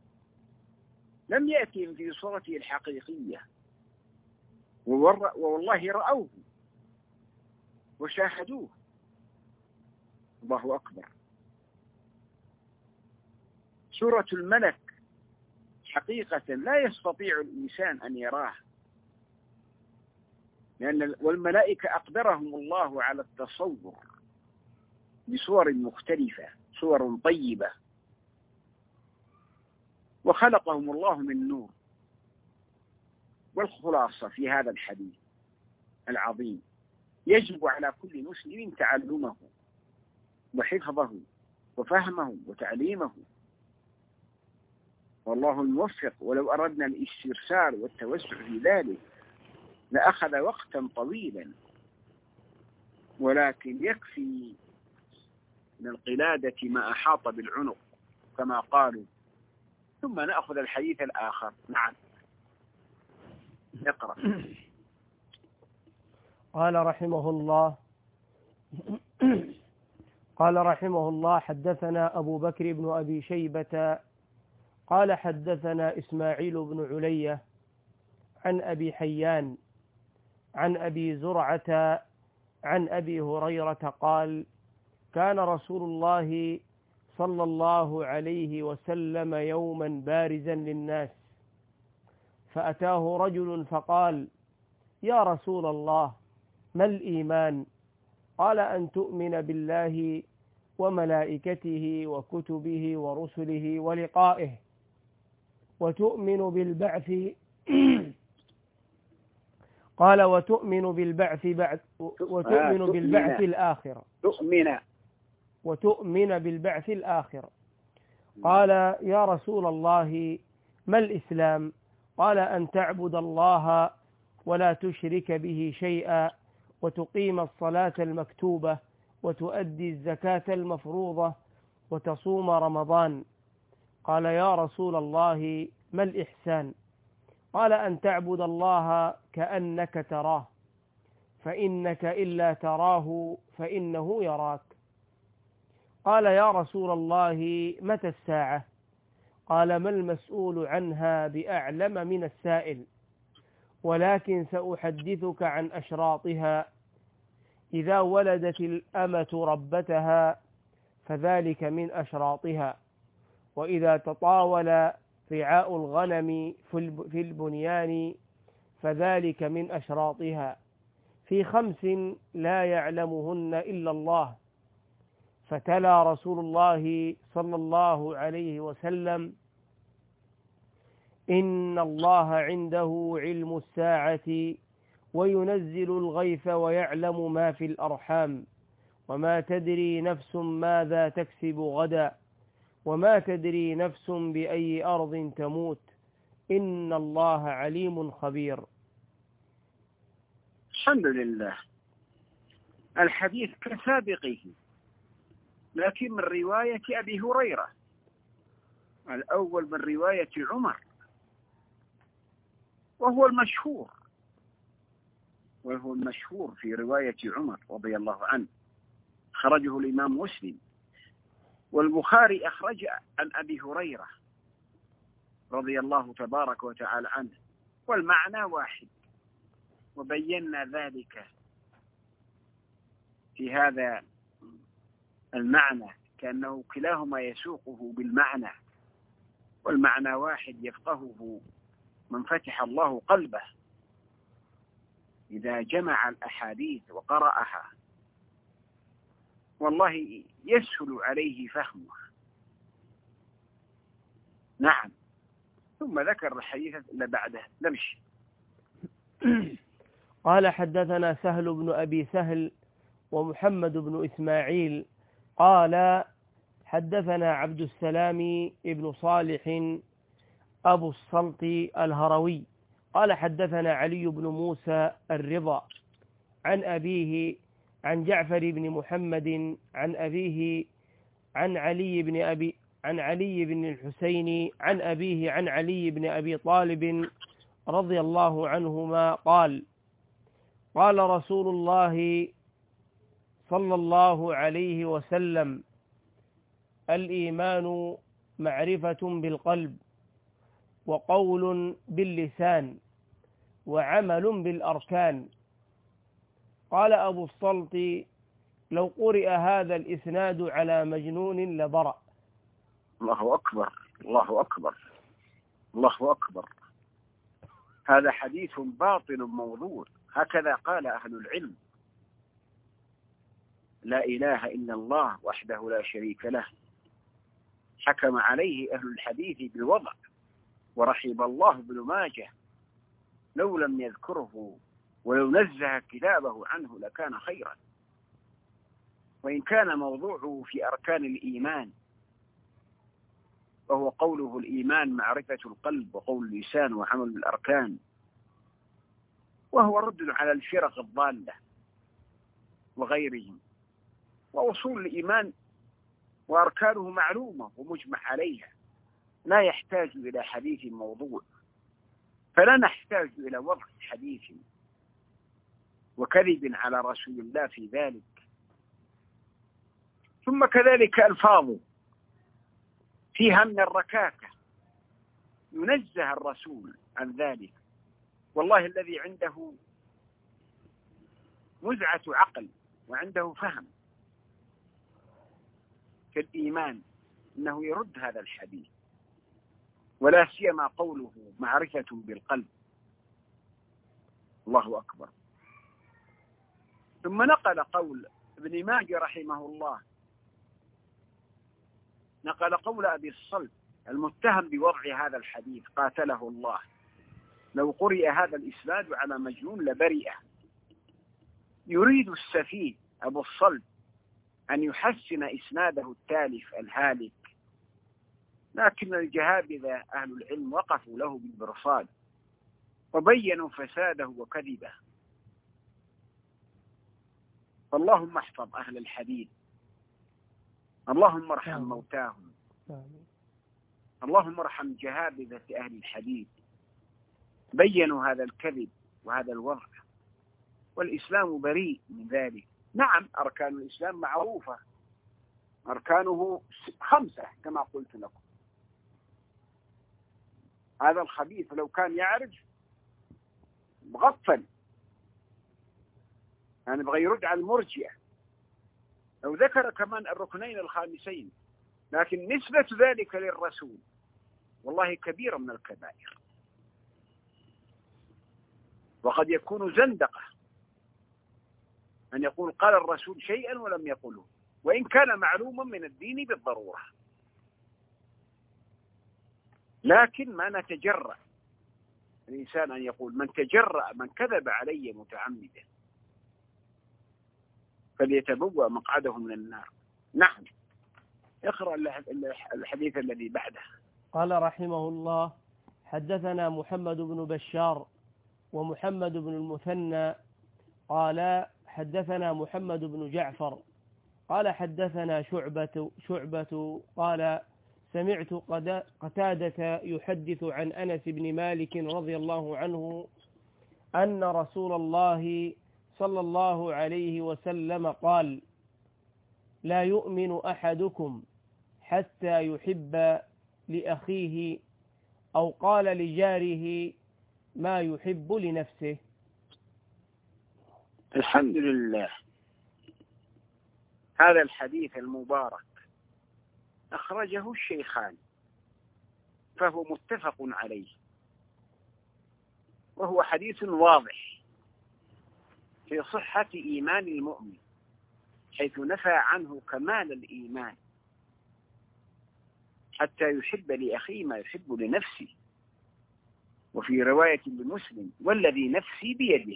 لم يأتهم في صورته الحقيقية، والله رأوه وشاهدوه. الله أكبر. صورة الملك حقيقة لا يستطيع الإنسان أن يراه، والملائكة أقدرهم الله على التصور بصور مختلفة، صور طيبة، وخلقهم الله من نور. والخلاصة في هذا الحديث العظيم، يجب على كل مسلم تعلمه وحفظه وفهمه وتعليمه، والله الموفق. ولو أردنا الاسترسال والتوسع في ذلك لأخذ وقتا طويلا، ولكن يكفي من القلادة ما أحاط بالعنق كما قالوا. ثم نأخذ الحديث الآخر. نعم، اقرأ. قال رحمه الله حدثنا أبو بكر بن أبي شيبة قال حدثنا إسماعيل بن علية عن أبي حيان عن أبي زرعة عن أبي هريرة قال كان رسول الله صلى الله عليه وسلم يوما بارزا للناس، فأتاه رجل فقال يا رسول الله ما الإيمان؟ قال أن تؤمن بالله وملائكته وكتبه ورسله ولقائه وتؤمن بالبعث قال وتؤمن بالبعث الآخر وتؤمن بالبعث الآخر. قال يا رسول الله ما الإسلام؟ قال أن تعبد الله ولا تشرك به شيئا وتقيم الصلاة المكتوبة وتؤدي الزكاة المفروضة وتصوم رمضان. قال يا رسول الله ما الإحسان؟ قال أن تعبد الله كأنك تراه فإنك إلا تراه فإنه يراك. قال يا رسول الله متى الساعة؟ قال ما المسؤول عنها بأعلم من السائل، ولكن سأحدثك عن أشراطها. إذا ولدت الأمة ربتها فذلك من أشراطها، وإذا تطاول رعاء الغنم في البنيان فذلك من أشراطها، في 5 لا يعلمهن إلا الله. فتلا رسول الله صلى الله عليه وسلم إن الله عنده علم الساعة وينزل الغيث ويعلم ما في الأرحام وما تدري نفس ماذا تكسب غدا وما تدري نفس بأي أرض تموت إن الله عليم خبير. الحمد لله. الحديث كسابقه، لكن من رواية أبي هريرة. الأول من رواية عمر، وهو المشهور في رواية عمر رضي الله عنه، خرجه الإمام مسلم، والبخاري أخرج عن أبي هريرة رضي الله تبارك وتعالى عنه، والمعنى واحد، وبينا ذلك في هذا المعنى كأنه كلاهما يسوقه بالمعنى، والمعنى واحد يفقهه من فتح الله قلبه إذا جمع الأحاديث وقرأها، والله يسهل عليه فهمه. نعم. ثم ذكر الحديث اللي بعده. نمشي. قال حدثنا سهل بن أبي سهل ومحمد بن إسماعيل قال حدثنا عبد السلام ابن صالح أبو السلط الهروي قال حدثنا علي بن موسى الرضا عن أبيه عن جعفر بن محمد عن أبيه عن علي بن الحسين عن أبيه عن علي بن أبي طالب رضي الله عنهما قال قال رسول الله صلى الله عليه وسلم الإيمان معرفة بالقلب وقول باللسان وعمل بالأركان. قال أبو السلط لو قرئ هذا الإسناد على مجنون لبرأ. الله أكبر، الله أكبر، الله أكبر. هذا حديث باطل موضوع، هكذا قال أهل العلم. لا إله إلا الله وحده لا شريك له، حكم عليه أهل الحديث بالوضع، ورحب الله ابن ماجه لو لم يذكره ولو نزه كتابه عنه لكان خيرا. وإن كان موضوعه في أركان الإيمان، وهو قوله الإيمان معرفة القلب وقول اللسان وعمل الأركان، وهو رد على الفرق الضالة وغيرهم. وأصول الإيمان وأركانه معلومة ومجمع عليها، لا يحتاج إلى حديث موضوع، فلا نحتاج إلى وضع حديث وكذب على رسول الله في ذلك. ثم كذلك ألفاظ فيها من الركاكة، ينزه الرسول عن ذلك. والله الذي عنده مزعة عقل وعنده فهم في الإيمان إنه يرد هذا الحديث، ولا سيما قوله معرفة بالقلب. الله أكبر. ثم نقل قول ابن ماجه رحمه الله، نقل قول أبي الصلت المتهم بوضع هذا الحديث قاتله الله: لو قرئ هذا الإسناد على مجنون لبرئ. يريد السفيه أبو الصلت أن يحسن إسناده التالف الهالك، لكن الجهابذة أهل العلم وقفوا له بالبرصاد وبينوا فساده وكذبه. فاللهم احفظ أهل الحديث، اللهم ارحم موتاهم، اللهم ارحم جهابذة أهل الحديث. بينوا هذا الكذب وهذا الوضع، والإسلام بريء من ذلك. نعم، أركان الإسلام معروفة، أركانه 5 كما قلت لكم. هذا الخبيث لو كان يعرف مغفل، يعني بغى يرد على المرجئة، لو ذكر كمان الركنين الخامسين، لكن نسبة ذلك للرسول والله كبيرة من الكبائر، وقد يكون زندقة أن يقول قال الرسول شيئا ولم يقله، وإن كان معلوما من الدين بالضرورة. لكن ما نتجرأ الإنسان أن يقول من تجرأ من كذب علي متعمدا فليتبوأ مقعده من النار. نعم، اقرأ الحديث الذي بعده. قال رحمه الله: حدثنا محمد بن بشار ومحمد بن المثنى قال حدثنا محمد بن جعفر قال حدثنا شعبة قال سمعت قتادة يحدث عن أنس بن مالك رضي الله عنه أن رسول الله صلى الله عليه وسلم قال: لا يؤمن أحدكم حتى يحب لأخيه أو قال لجاره ما يحب لنفسه. الحمد لله. هذا الحديث المبارك أخرجه الشيخان، فهو متفق عليه، وهو حديث واضح في صحة إيمان المؤمن، حيث نفى عنه كمال الإيمان حتى يحب لأخيه ما يحب لنفسه. وفي رواية لمسلم: والذي نفسي بيده،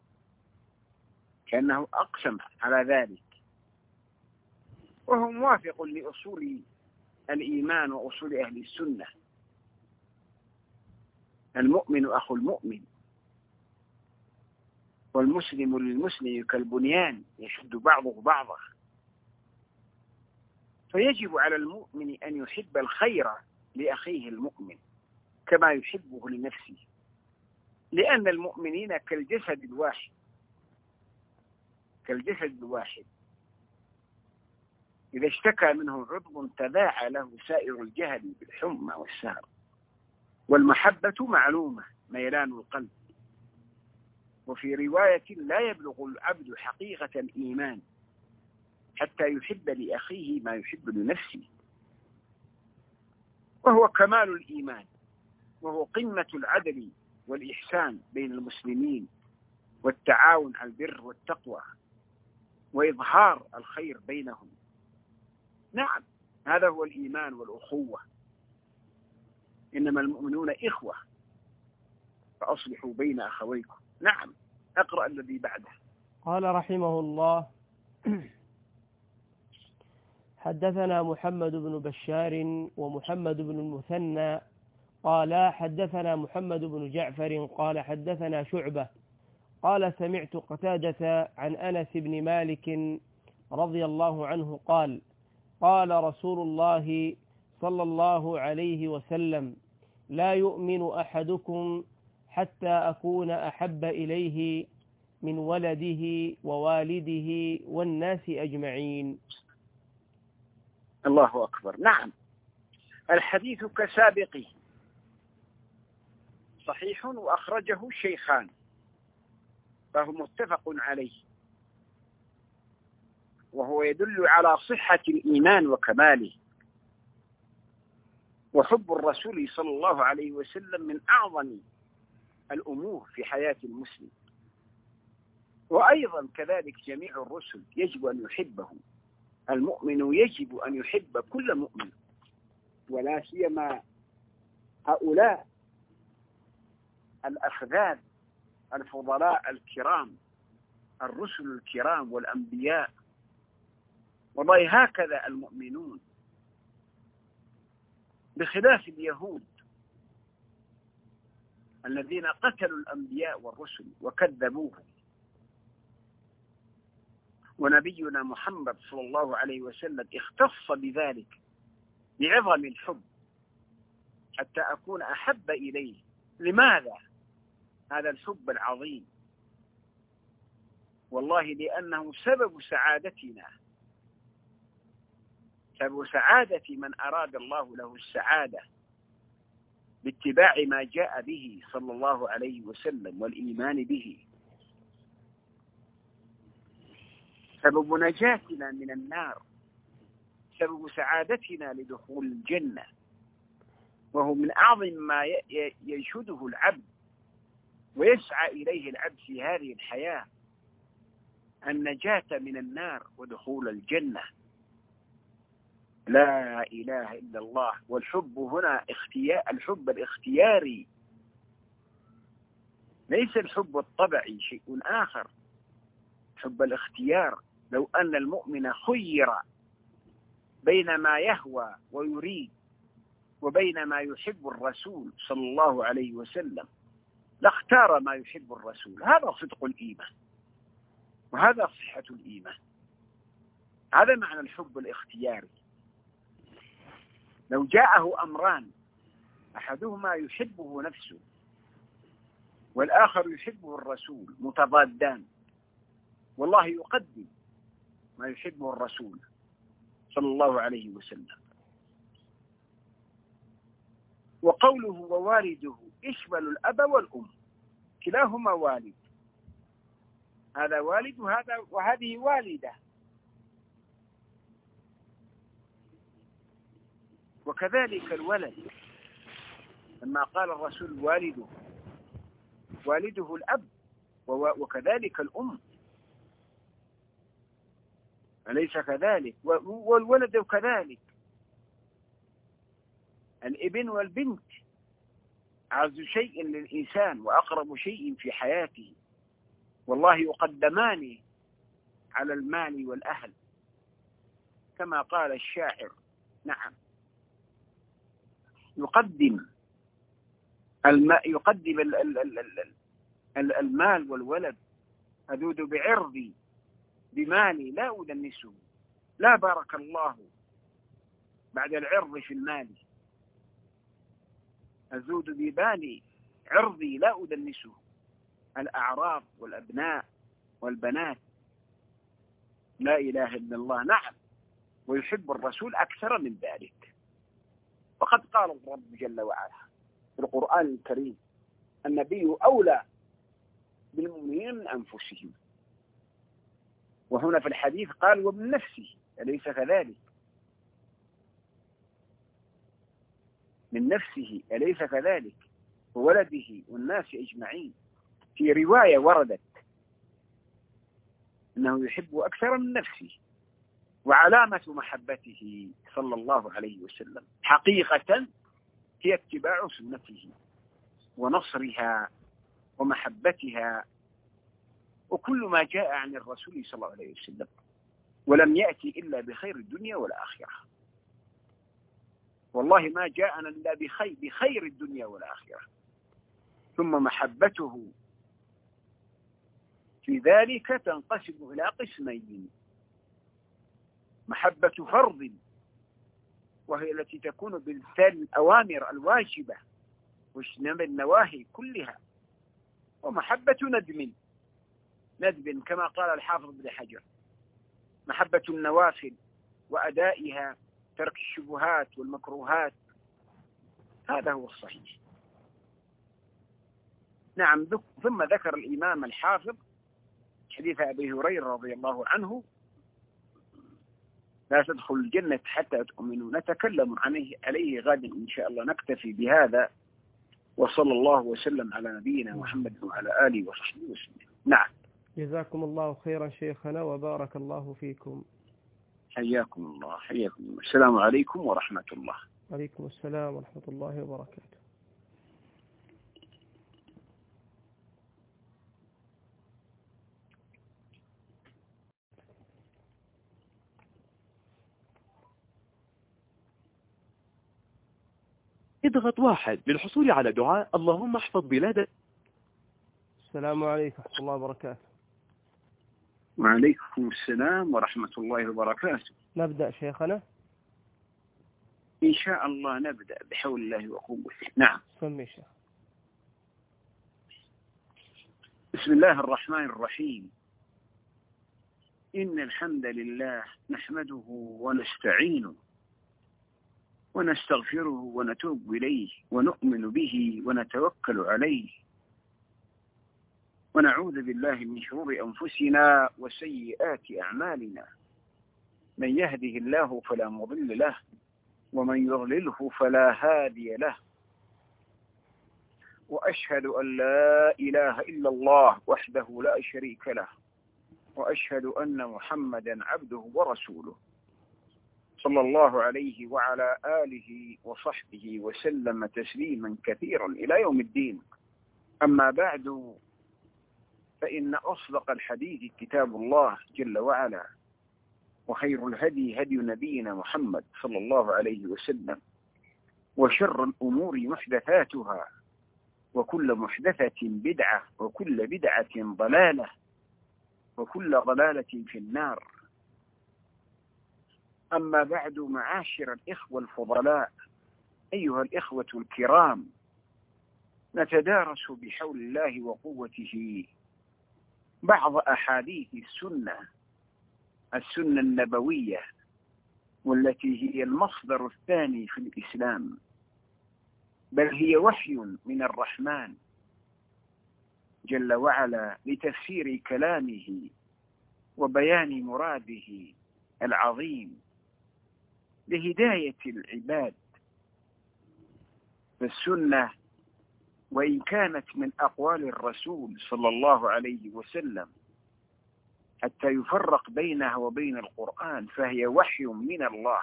كأنه أقسم على ذلك. وهو موافق لأصول الإيمان وأصول أهل السنة: المؤمن أخو المؤمن، والمسلم للمسلم كالبنيان يشد بعضه بعضه. فيجب على المؤمن أن يحب الخير لأخيه المؤمن كما يحبه لنفسه، لأن المؤمنين كالجسد الواحد، كالجسد الواحد، إذا اشتكى منه عضو تداعى له سائر الجسد بالحمى والسهر. والمحبة معلومة ميلان القلب. وفي رواية: لا يبلغ العبد حقيقة الإيمان حتى يحب لأخيه ما يحب لنفسه. وهو كمال الإيمان، وهو قمة العدل والإحسان بين المسلمين، والتعاون على البر والتقوى، وإظهار الخير بينهم. نعم، هذا هو الإيمان والأخوة. إنما المؤمنون إخوة فأصلحوا بين أخويكم. نعم، اقرأ الذي بعده. قال رحمه الله: حدثنا محمد بن بشار ومحمد بن المثنى قال حدثنا محمد بن جعفر قال حدثنا شعبة قال سمعت قتادة عن أنس بن مالك رضي الله عنه قال قال رسول الله صلى الله عليه وسلم لا يؤمن أحدكم حتى أكون أحب إليه من ولده ووالده والناس أجمعين. الله أكبر. نعم، الحديث كسابقه صحيح وأخرجه الشيخان فهو متفق عليه، وهو يدل على صحة الإيمان وكماله. وحب الرسول صلى الله عليه وسلم من أعظم الأمور في حياة المسلم، وأيضا كذلك جميع الرسل يجب أن يحبهم. المؤمن يجب أن يحب كل مؤمن، ولا سيما هؤلاء الأخذاذ الفضلاء الكرام الرسل الكرام والأنبياء. والله هكذا المؤمنون، بخلاف اليهود الذين قتلوا الأنبياء والرسل وكذبوهم. ونبينا محمد صلى الله عليه وسلم اختص بذلك بعظم الحب حتى أكون أحب إليه. لماذا هذا الحب العظيم؟ والله لأنه سبب سعادتنا، سبب سعادة من أراد الله له السعادة باتباع ما جاء به صلى الله عليه وسلم والإيمان به، سبب نجاتنا من النار، سبب سعادتنا لدخول الجنة. وهو من أعظم ما ينشده العبد ويسعى إليه العبد في هذه الحياة، النجاة من النار ودخول الجنة. لا إله إلا الله. والحب هنا الحب الاختياري، ليس الحب الطبعي، شيء آخر. حب الاختيار، لو أن المؤمن خير بين ما يهوى ويريد وبين ما يحب الرسول صلى الله عليه وسلم لاختار ما يحب الرسول. هذا صدق الإيمان، وهذا صحة الإيمان. هذا معنى الحب الاختياري. لو جاءه أمران أحدهما يحبه نفسه والآخر يحبه الرسول متضادان، والله يقدم ما يحبه الرسول صلى الله عليه وسلم. وقوله ووالده يشمل الأب والأم، كلاهما والد، هذا والد وهذه والدة. وكذلك الولد، لما قال الرسول والده الأب، وكذلك الأم، أليس كذلك؟ والولد كذلك، الابن والبنت أعز شيء للإنسان وأقرب شيء في حياته، والله يقدمان على المال والأهل كما قال الشاعر. نعم، يقدم المال والولد. أذود بعرضي بمالي لا أدنسه، لا بارك الله بعد العرض في المال. أزود ببالي عرضي لا أدنسه، الأعراض والأبناء والبنات. لا إله إلا الله. نعم، ويحب الرسول أكثر من ذلك. وقد قال الرب جل وعلا في القرآن الكريم النبي أولى بالمؤمنين من أنفسهم. وهنا في الحديث قال ومن نفسه، أليس كذلك؟ من نفسه، أليس كذلك؟ وولده والناس أجمعين. في رواية وردت أنه يحب أكثر من نفسه. وعلامة محبته صلى الله عليه وسلم حقيقة هي اتباع سنته ونصرها ومحبتها وكل ما جاء عن الرسول صلى الله عليه وسلم. ولم يأتي إلا بخير الدنيا والآخرة. والله ما جاءنا إلا بخير الدنيا والآخرة. ثم محبته في ذلك تنقسم إلى قسمين: محبة فرض وهي التي تكون بامتثال الأوامر الواجبة واجتناب النواهي كلها، ومحبة ندب كما قال الحافظ ابن حجر: محبة النوافل وأدائها، ترك الشبهات والمكروهات، هذا هو الصحيح. نعم. ثم ذكر الإمام الحافظ حديث أبي هريرة رضي الله عنه: لا تدخل الجنة حتى تؤمنوا. نتكلم عليه غدا إن شاء الله. نكتفي بهذا، وصلى الله وسلم على نبينا محمد وعلى آله وصحبه وسلم. نعم. جزاكم الله خيرا شيخنا وبارك الله فيكم. حياكم الله. حياكم الله. السلام عليكم ورحمة الله. وعليكم السلام ورحمة الله وبركاته. اضغط 1 للحصول على دعاء اللهم احفظ بلاد. السلام عليكم ورحمة الله وبركاته. وعليكم السلام ورحمة الله وبركاته. نبدأ شيخنا إن شاء الله. نبدأ بحول الله وقوته. نعم. سمي شيخ. بسم الله الرحمن الرحيم. إن الحمد لله نحمده ونستعينه ونستغفره ونتوب إليه ونؤمن به ونتوكل عليه ونعوذ بالله من شرور أنفسنا وسيئات أعمالنا. من يهده الله فلا مضل له ومن يضلله فلا هادي له. وأشهد أن لا إله إلا الله وحده لا شريك له، وأشهد أن محمدا عبده ورسوله صلى الله عليه وعلى آله وصحبه وسلم تسليما كثيرا إلى يوم الدين. أما بعد، فإن أصدق الحديث كتاب الله جل وعلا، وخير الهدي هدي نبينا محمد صلى الله عليه وسلم، وشر الأمور محدثاتها، وكل محدثة بدعة، وكل بدعة ضلالة، وكل ضلالة في النار. أما بعد، معاشر الإخوة الفضلاء، أيها الإخوة الكرام، نتدارس بحول الله وقوته بعض أحاديث السنة النبوية، والتي هي المصدر الثاني في الإسلام، بل هي وحي من الرحمن جل وعلا لتفسير كلامه وبيان مراده العظيم لهداية العباد. فالسنة وإن كانت من أقوال الرسول صلى الله عليه وسلم حتى يفرق بينها وبين القرآن، فهي وحي من الله،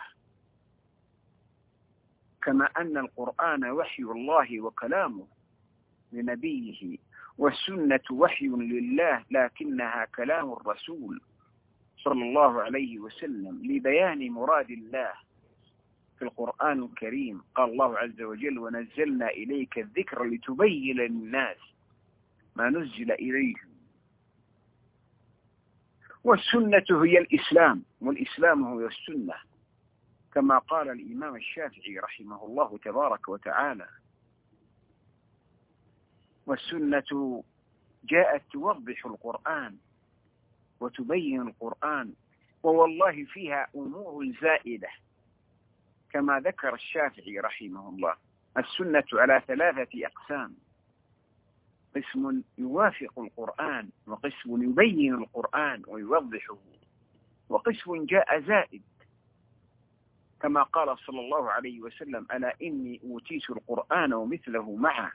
كما أن القرآن وحي الله وكلامه لنبيه، والسنة وحي لله لكنها كلام الرسول صلى الله عليه وسلم لبيان مراد الله في القرآن الكريم. قال الله عز وجل: ونزلنا إليك الذكر لتبين للناس ما نزل إليهم. والسنة هي الإسلام، والإسلام هو السنة، كما قال الإمام الشافعي رحمه الله تبارك وتعالى. والسنة جاءت توضح القرآن وتبين القرآن، ووالله فيها أمور زائدة، كما ذكر الشافعي رحمه الله. السنة على 3 أقسام: قسم يوافق القرآن، وقسم يبين القرآن ويوضحه، وقسم جاء زائد، كما قال صلى الله عليه وسلم: ألا إني أوتيت القرآن ومثله معه.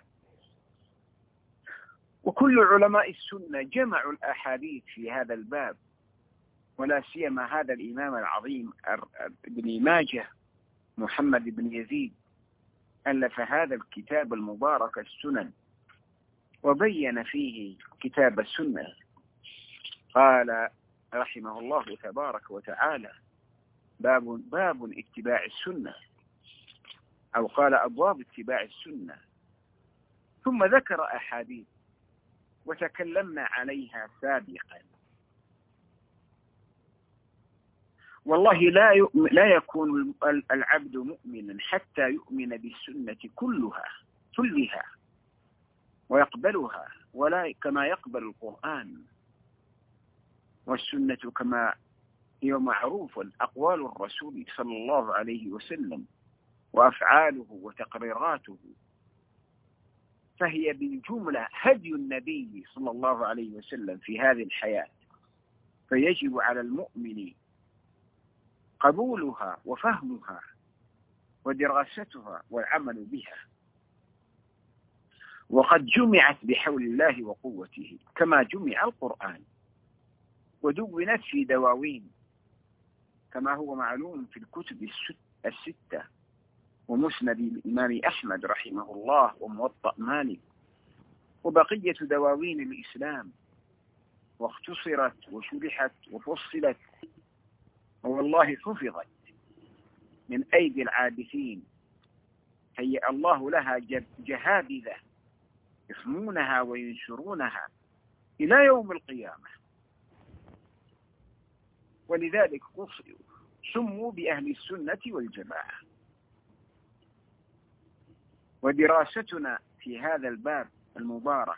وكل علماء السنة جمعوا الأحاديث في هذا الباب، ولا سيما هذا الإمام العظيم ابن ماجه محمد بن يزيد ألف هذا الكتاب المبارك السنن، وبين فيه كتاب السنة. قال رحمه الله تبارك وتعالى باب اتباع السنة، أو قال أبواب اتباع السنة، ثم ذكر أحاديث وتكلمنا عليها سابقا. والله لا يكون العبد مؤمنا حتى يؤمن بالسنة كلها ويقبلها، ولا كما يقبل القرآن. والسنة كما هي معروف أقوال الرسول صلى الله عليه وسلم وأفعاله وتقريراته، فهي بالجملة هدي النبي صلى الله عليه وسلم في هذه الحياة، فيجب على المؤمن قبولها وفهمها ودراستها والعمل بها. وقد جمعت بحول الله وقوته كما جمع القرآن، ودونت في دواوين كما هو معلوم في الكتب الستة، ومسند الإمام أحمد رحمه الله، وموطأ مالك، وبقية دواوين الإسلام، واختصرت وشرحت وفصلت، والله حفظت من أيدي العابثين، هيأ الله لها جهابذة يفهمونها وينشرونها إلى يوم القيامة. ولذلك سموا بأهل السنة والجماعة. ودراستنا في هذا الباب المبارك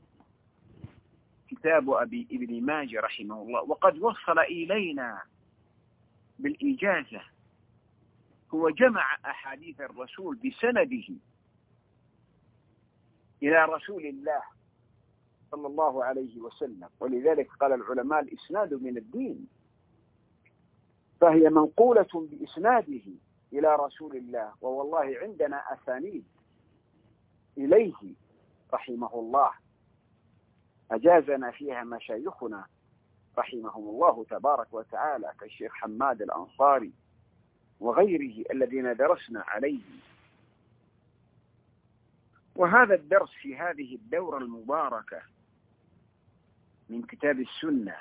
كتاب أبي ابن ماجه رحمه الله، وقد وصل إلينا بالإجازة، هو جمع أحاديث الرسول بسنده إلى رسول الله صلى الله عليه وسلم. ولذلك قال العلماء الإسناد من الدين، فهي منقولة بإسناده إلى رسول الله. ووالله عندنا أسانيد إليه رحمه الله أجازنا فيها مشايخنا رحمهم الله تبارك وتعالى، كالشيخ حماد الأنصاري وغيره الذين درسنا عليه. وهذا الدرس في هذه الدورة المباركة من كتاب السنة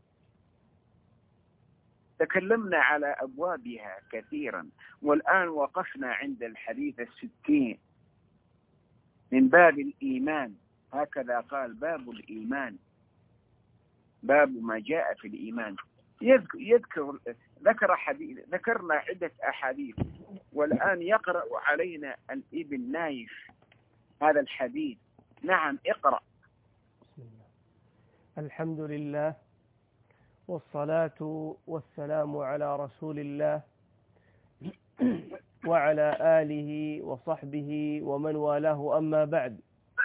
تكلمنا على أبوابها كثيرا، والآن وقفنا عند الحديث 60 من باب الإيمان. هكذا قال باب الإيمان، باب ما جاء في الإيمان. ذكرنا عدة أحاديث، والآن يقرأ علينا الابن نايف هذا الحديث. نعم، اقرأ. الحمد لله، والصلاة والسلام على رسول الله وعلى آله وصحبه ومن والاه، أما بعد.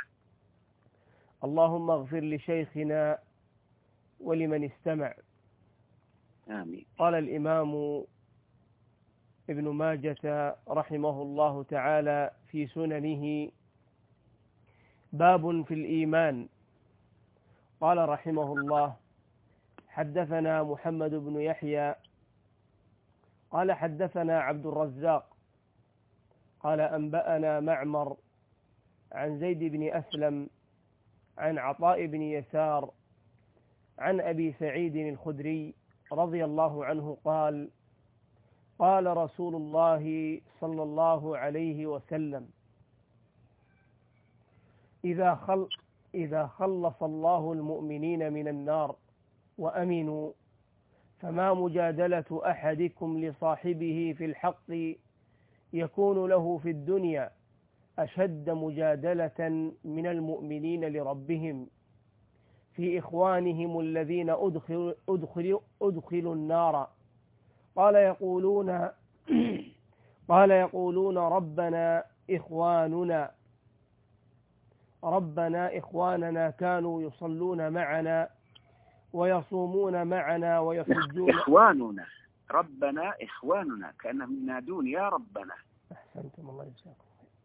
اللهم اغفر لشيخنا ولمن استمع. آمين. قال الإمام ابن ماجة رحمه الله تعالى في سننه: باب في الإيمان. قال رحمه الله: حدثنا محمد بن يحيى قال حدثنا عبد الرزاق قال أنبأنا معمر عن زيد بن أسلم عن عطاء بن يسار عن أبي سعيد الخدري رضي الله عنه قال: قال رسول الله صلى الله عليه وسلم: إذا خلص الله المؤمنين من النار وأمنوا، فما مجادلة أحدكم لصاحبه في الحق يكون له في الدنيا أشد مجادلة من المؤمنين لربهم في إخوانهم الذين أدخلوا النار. قال يقولون ربنا إخواننا كانوا يصلون معنا ويصومون معنا ويحجون. إخواننا، ربنا إخواننا، كأنهم ينادون يا ربنا. أحسنتم، الله يجزاكم.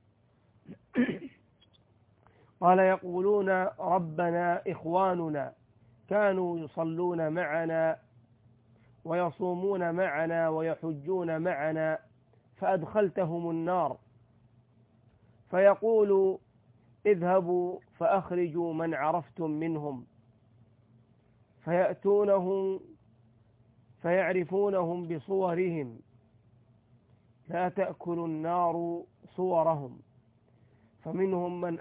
قال يقولون ربنا إخواننا كانوا يصلون معنا ويصومون معنا ويحجون معنا فأدخلتهم النار. فيقول: اذهبوا فأخرجوا من عرفتم منهم. فيأتونهم فيعرفونهم بصورهم لا تأكل النار صورهم، فمنهم من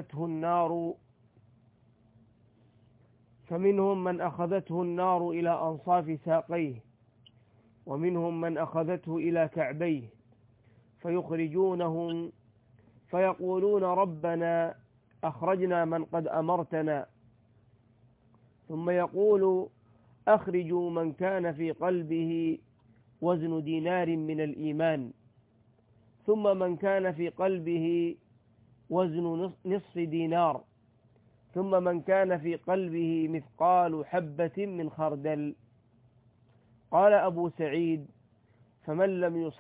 أخذته النار إلى أنصاف ساقيه، ومنهم من أخذته إلى كعبيه، فيخرجونهم فيقولون ربنا أخرجنا من قد أمرتنا، ثم يقول أخرجوا من كان في قلبه وزن دينار من الإيمان، ثم من كان في قلبه وزن نصف دينار، ثم من كان في قلبه مثقال حبة من خردل. قال أبو سعيد: فمن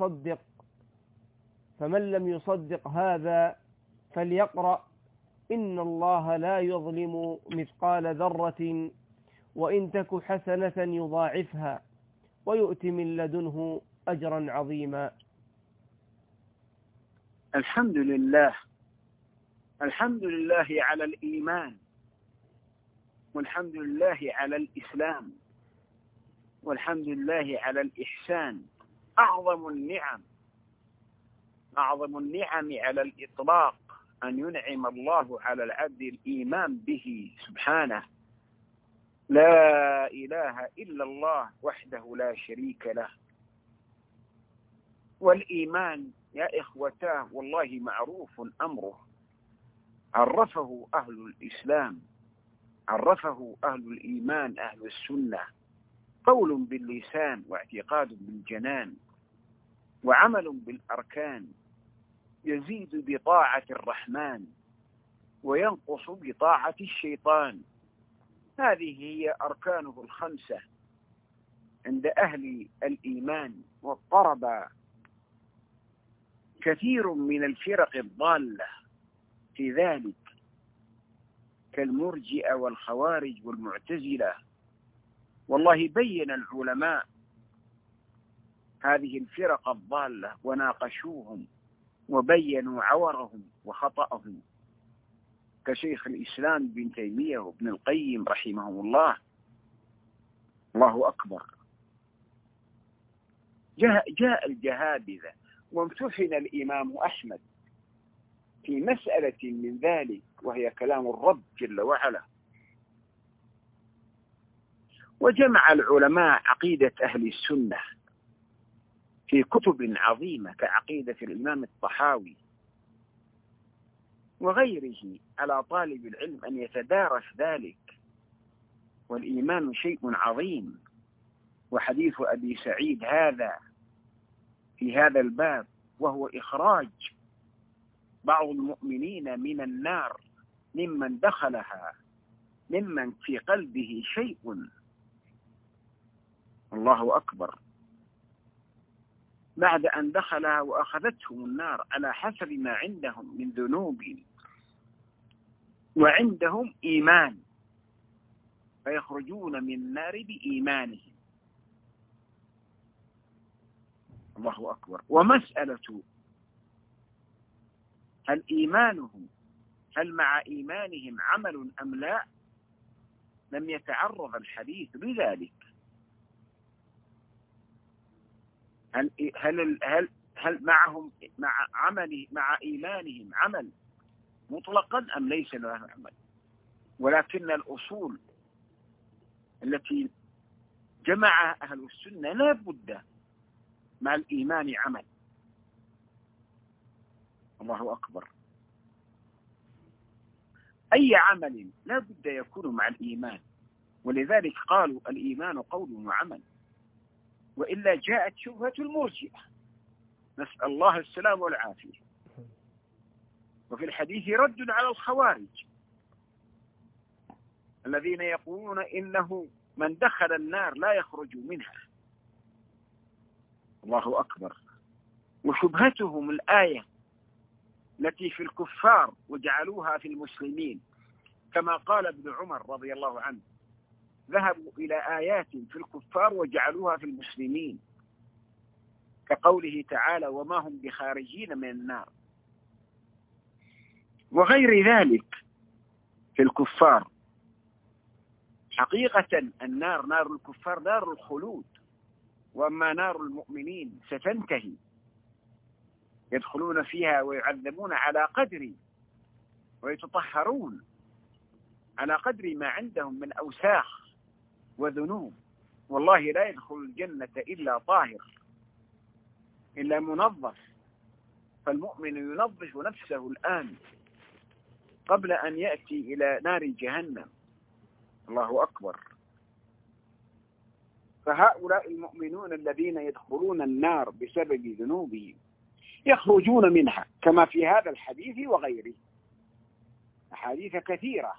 لم يصدق هذا فليقرأ إن الله لا يظلم مثقال ذرة وإن تك حسنة يضاعفها ويؤتي من لدنه أجرا عظيما. الحمد لله على الإيمان، والحمد لله على الإسلام، والحمد لله على الإحسان. أعظم النعم على الإطلاق أن ينعم الله على العبد الإيمان به سبحانه. لا إله إلا الله وحده لا شريك له. والإيمان يا إخوتاه والله معروف أمره، عرفه أهل الإسلام، عرفه أهل الإيمان، أهل السنة: قول باللسان واعتقاد بالجنان وعمل بالأركان، يزيد بطاعة الرحمن وينقص بطاعة الشيطان. هذه هي أركانه الخمسة عند أهل الإيمان. واضطرب كثير من الفرق الضالة في ذلك كالمرجئة والخوارج والمعتزلة. والله بين العلماء هذه الفرق الضالة وناقشوهم وبينوا عورهم وخطأهم، كشيخ الإسلام ابن تيمية وابن القيم رحمهم الله. الله أكبر. جاء الجهابذة وامتحن الإمام أحمد في مسألة من ذلك، وهي كلام الرب جل وعلا. وجمع العلماء عقيدة أهل السنة في كتب عظيمة كعقيدة الإمام الطحاوي وغيره، على طالب العلم أن يتدارس ذلك. والإيمان شيء عظيم. وحديث أبي سعيد هذا في هذا الباب، وهو إخراج بعض المؤمنين من النار ممن دخلها ممن في قلبه شيء. الله أكبر. بعد أن دخلها وأخذتهم النار على حسب ما عندهم من ذنوب وعندهم إيمان، فيخرجون من النار بإيمانهم. الله أكبر. ومسألة هل مع إيمانهم عمل أم لا، لم يتعرض الحديث بذلك. هل معهم مع إيمانهم عمل مطلقا أم ليس له عمل؟ ولكن الأصول التي جمع أهل السنة لا بد مع الإيمان عمل. الله أكبر. أي عمل لا بد يكون مع الإيمان، ولذلك قالوا الإيمان قول وعمل، وإلا جاءت شبهة المرجئة، نسأل الله السلام والعافية. وفي الحديث رد على الخوارج الذين يقولون إنه من دخل النار لا يخرج منها. الله أكبر. وشبهتهم الآية التي في الكفار وجعلوها في المسلمين، كما قال ابن عمر رضي الله عنه: ذهبوا إلى آيات في الكفار وجعلوها في المسلمين، كقوله تعالى: وما هم بخارجين من النار. وغير ذلك في الكفار. حقيقة النار، نار الكفار نار الخلود وأما نار المؤمنين ستنتهي، يدخلون فيها ويعذبون على قدر، ويتطهرون على قدر ما عندهم من أوساخ وذنوب. والله لا يدخل الجنة إلا طاهر، إلا منظف. فالمؤمن ينظف نفسه الآن قبل أن يأتي إلى نار جهنم. الله أكبر. فهؤلاء المؤمنون الذين يدخلون النار بسبب ذنوبهم يخرجون منها، كما في هذا الحديث وغيره. أحاديث كثيرة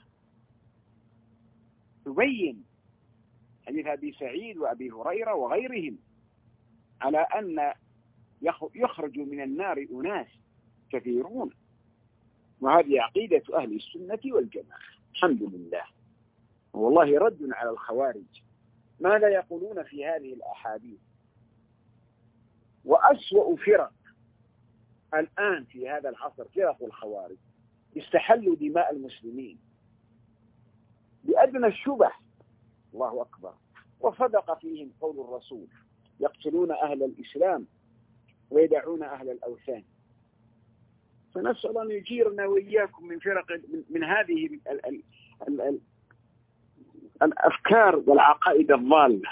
تبين، حديث أبي سعيد وأبي هريرة وغيرهم، على أن يخرج من النار أناس كثيرون. وهذه عقيدة أهل السنة والجماعة الحمد لله. والله رد على الخوارج. ماذا يقولون في هذه الأحاديث؟ وأسوأ فرق الآن في هذا العصر فرق الخوارج، استحلوا دماء المسلمين بأدنى الشبه. الله أكبر. وصدق فيهم قول الرسول: يقتلون أهل الإسلام ويدعون أهل الأوثان. فنسأل أن يجيرنا وإياكم من فرق من هذه الأفكار والعقائد الضالة.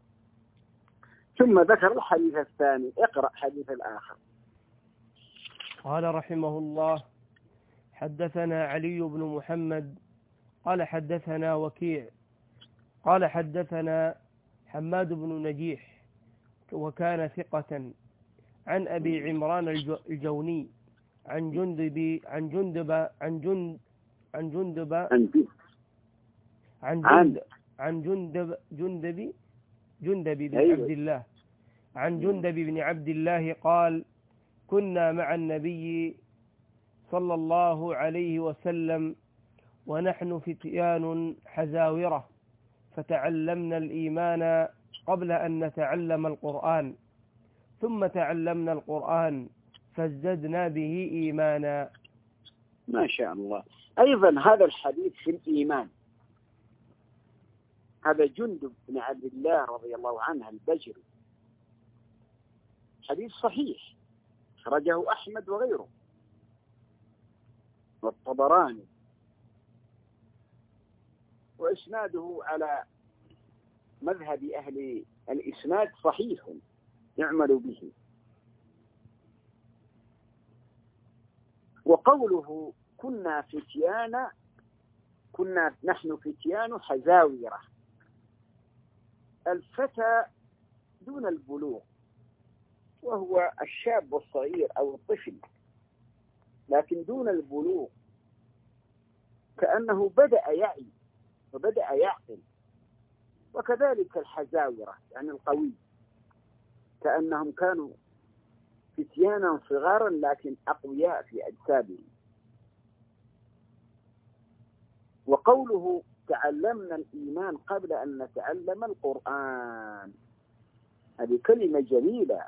ثم ذكر الحديث الثاني. اقرأ حديث الآخر. قال رحمه الله: حدثنا علي بن محمد قال حدثنا وكيع قال حدثنا حماد بن نجيح وكان ثقة عن أبي عمران الجوني عن جندب بن عبد الله عن جندب بن عبد الله قال: كنا مع النبي صلى الله عليه وسلم ونحن فتيان حزاورة، فتعلمنا الإيمان قبل أن نتعلم القرآن، ثم تعلمنا القرآن فازددنا به إيمانا. ما شاء الله. أيضا هذا الحديث في الإيمان. هذا جندب بن عبد الله رضي الله عنه البجري، حديث صحيح خرجه أحمد وغيره والطبراني، وإسناده على مذهب أهل الإسناد صحيح يعمل به. وقوله كنا نحن فتيان حزاورة، الفتى دون البلوغ، وهو الشاب الصغير أو الطفل، لكن دون البلوغ، كأنه بدأ يعي وبدأ يعقل. وكذلك الحزاورة يعني القوي، كأنهم كانوا فتيانا صغارا لكن أقوياء في أجسادهم. وقوله تعلمنا الإيمان قبل أن نتعلم القرآن، هذه كلمة جميلة.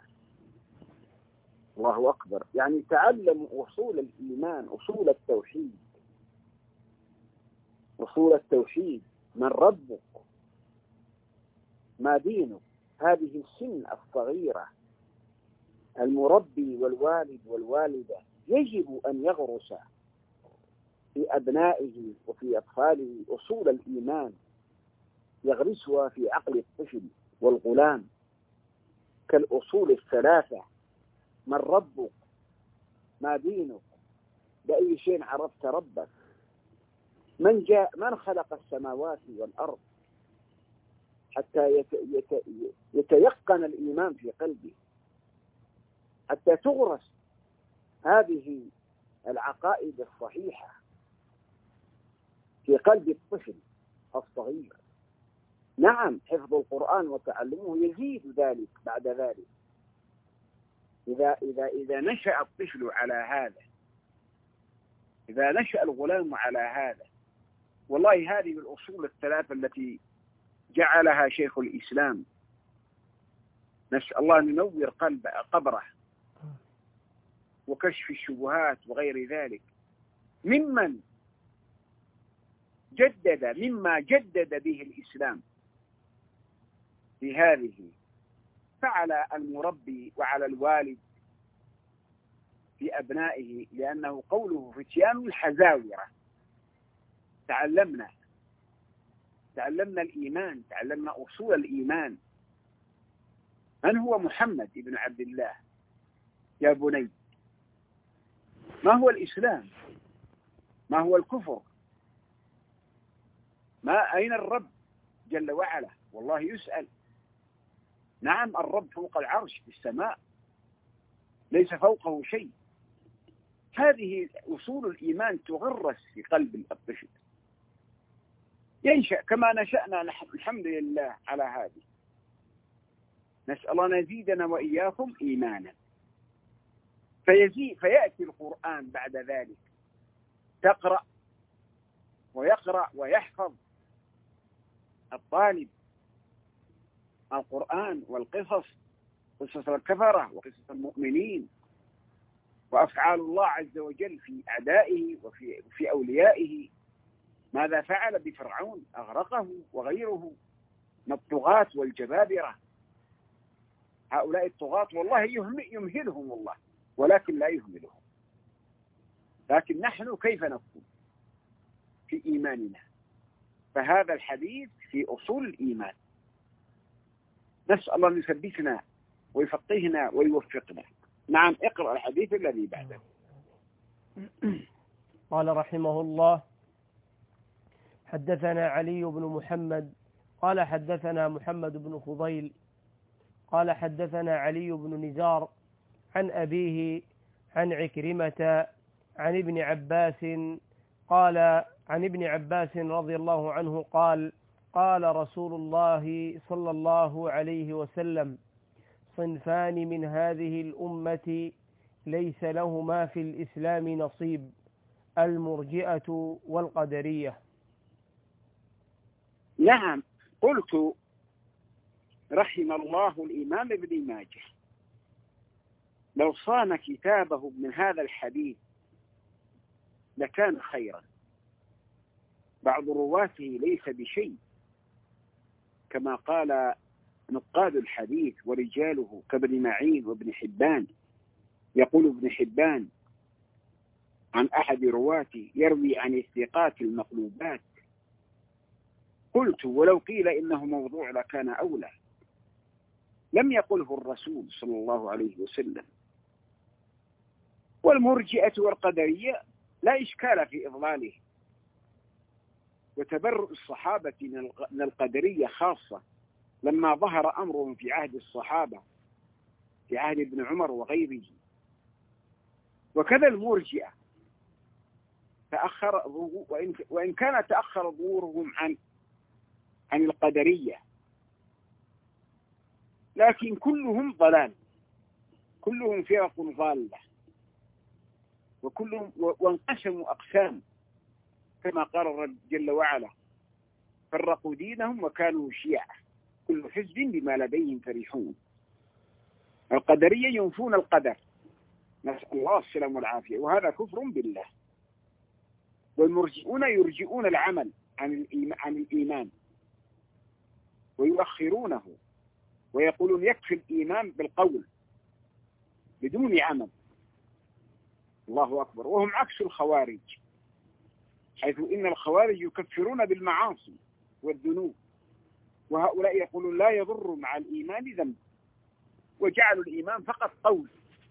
الله أكبر. يعني تعلموا أصول الإيمان، أصول التوحيد، أصول التوحيد. من ربك؟ ما دينك؟ هذه السن الصغيرة المربي والوالد والوالدة يجب أن يغرس في أبنائه وفي أطفاله أصول الإيمان، يغرسها في عقل الطفل والغلام كالأصول الثلاثة: من ربك؟ ما دينك؟ بأي شيء عرفت ربك؟ من خلق السماوات والأرض؟ حتى يتيقن الإيمان في قلبه، حتى تغرس هذه العقائد الصحيحة في قلب الطفل الصغير. نعم، حفظ القرآن وتعلمه يزيد ذلك بعد ذلك. إذا نشأ الطفل على هذا، إذا نشأ الغلام على هذا، والله هذه الأصول الثلاثة التي جعلها شيخ الإسلام، نسأل الله أن ينور قبره وكشف الشبهات وغير ذلك، مما جدد به الإسلام في هذه فعلى المربي وعلى الوالد في أبنائه، لأنه قوله فتيان الحزاورة. تعلمنا الإيمان، تعلمنا أصول الإيمان. من هو محمد ابن عبد الله يا بني؟ ما هو الإسلام؟ ما هو الكفر؟ أين الرب جل وعلا؟ والله يسأل. نعم، الرب فوق العرش في السماء، ليس فوقه شيء. هذه أصول الإيمان تغرس في قلب الطفل، ينشأ كما نشأنا نحن، الحمد لله على هذه. نسأل الله يزيدنا وإياكم إيمانا. فيأتي القرآن بعد ذلك، تقرأ ويقرأ ويحفظ الطالب القرآن والقصص، قصص الكفرة وقصص المؤمنين، وأفعال الله عز وجل في أعدائه وفي أوليائه. ماذا فعل بفرعون؟ أغرقه وغيره من الطغاة والجبابرة. هؤلاء الطغاة والله يمهلهم الله، ولكن لا يهملهم. لكن نحن كيف نكون في إيماننا؟ فهذا الحديث في أصول الإيمان. نسأل الله أن يثبتنا ويفقهنا ويوفقنا. نعم، اقرأ الحديث الذي بعده. قال رحمه الله: حدثنا علي بن محمد قال حدثنا محمد بن فضيل قال حدثنا علي بن نزار عن أبيه عن عكرمة عن ابن عباس قال عن ابن عباس رضي الله عنه قال: قال رسول الله صلى الله عليه وسلم: صنفان من هذه الأمة ليس لهما في الإسلام نصيب، المرجئة والقدرية. نعم، قلت رحم الله الإمام ابن ماجه، لو صان كتابه من هذا الحديث لكان خيرا. بعض رواته ليس بشيء، كما قال نقاد الحديث ورجاله كابن معين وابن حبان. يقول ابن حبان عن أحد رواته يروي عن الثقات المقلوبات. قلت ولو قيل إنه موضوع لكان أولى. لم يقله الرسول صلى الله عليه وسلم. والمرجئة والقدرية لا إشكال في إضلاله، وتبرؤ الصحابة من القدرية خاصة لما ظهر أمرهم في عهد الصحابة، في عهد ابن عمر وغيره. وكذا المرجئة تأخر، وإن كان تأخر ظهورهم عن القدرية، لكن كلهم ضلال، كلهم فرق ضالة، وكلهم وانقسموا أقسام، كما قال الرب جل وعلا: فرقوا دينهم وكانوا شيعا كل حزب بما لديهم فرحون. القدرية ينفون القدر، نسأل الله السلام والعافية، وهذا كفر بالله. والمرجئون يرجئون العمل عن الإيمان ويؤخرونه، ويقولون يكفي الإيمان بالقول بدون عمل. الله أكبر. وهم عكس الخوارج، حيث إن الخوارج يكفرون بالمعاصي والذنوب، وهؤلاء يقولون لا يضر مع الإيمان ذنب، وجعلوا الإيمان فقط قول،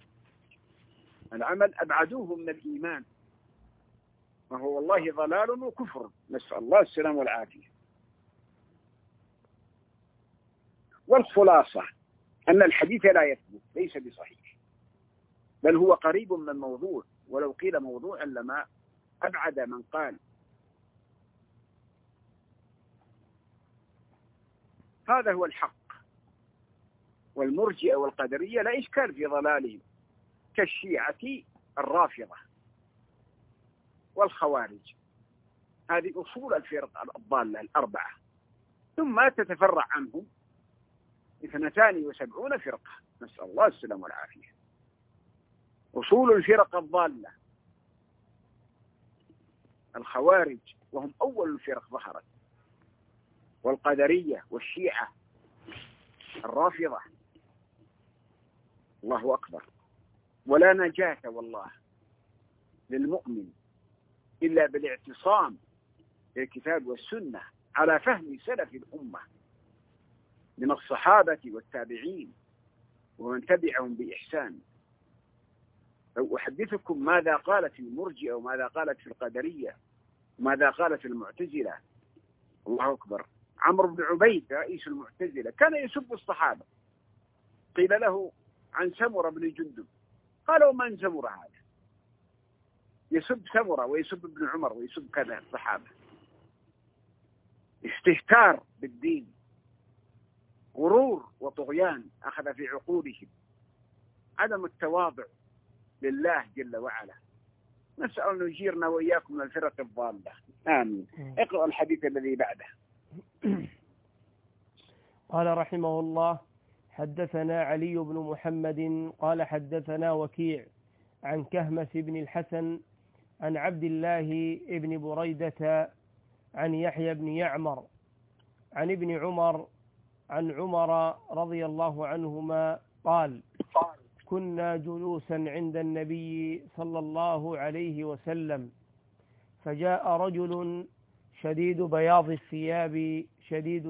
العمل أبعدوه من الإيمان، وهو والله ضلال وكفر، نسأل الله السلام والعافية. والخلاصة أن الحديث لا يثبت، ليس بصحيح، بل هو قريب من الموضوع، ولو قيل موضوعا لما أبعد من قال. هذا هو الحق. والمرجئة والقدرية لا إشكال في ضلالهم، كالشيعة الرافضة والخوارج. هذه أصول الفرق الضالة الأربعة، ثم تتفرع عنهم 72 فرقة، نسأل الله السلام والعافية. أصول الفرق الضالة الخوارج، وهم أول الفرق ظهرت، والقدرية والشيعة الرافضة الله أكبر. ولا نجاة والله للمؤمن إلا بالاعتصام بالكتاب والسنة على فهم سلف الأمة من الصحابة والتابعين ومن تبعهم بإحسان. أحدثكم ماذا قالت المرجئة وماذا قالت في القدرية وماذا قالت المعتزلة. الله أكبر. عمرو بن عبيد رئيس المعتزلة كان يسب الصحابة، قيل له عن سمرة بن جندب، قال ومن سمرة هذا؟ يسب سمرة ويسب ابن عمر ويسب كذا الصحابة. استهتار بالدين، غرور وطغيان أخذ في عقولهم، عدم التواضع لله جل وعلا. نسأل أن يجيرنا وإياكم من الفرق الضالة، آمين. اقرأ الحديث الذي بعده. قال رحمه الله: حدثنا علي بن محمد قال حدثنا وكيع عن كهمس بن الحسن عن عبد الله بن بريدة عن يحيى بن يعمر عن ابن عمر عن عمر رضي الله عنهما قال: كنا جلوسا عند النبي صلى الله عليه وسلم، فجاء رجل شديد بياض الثياب شديد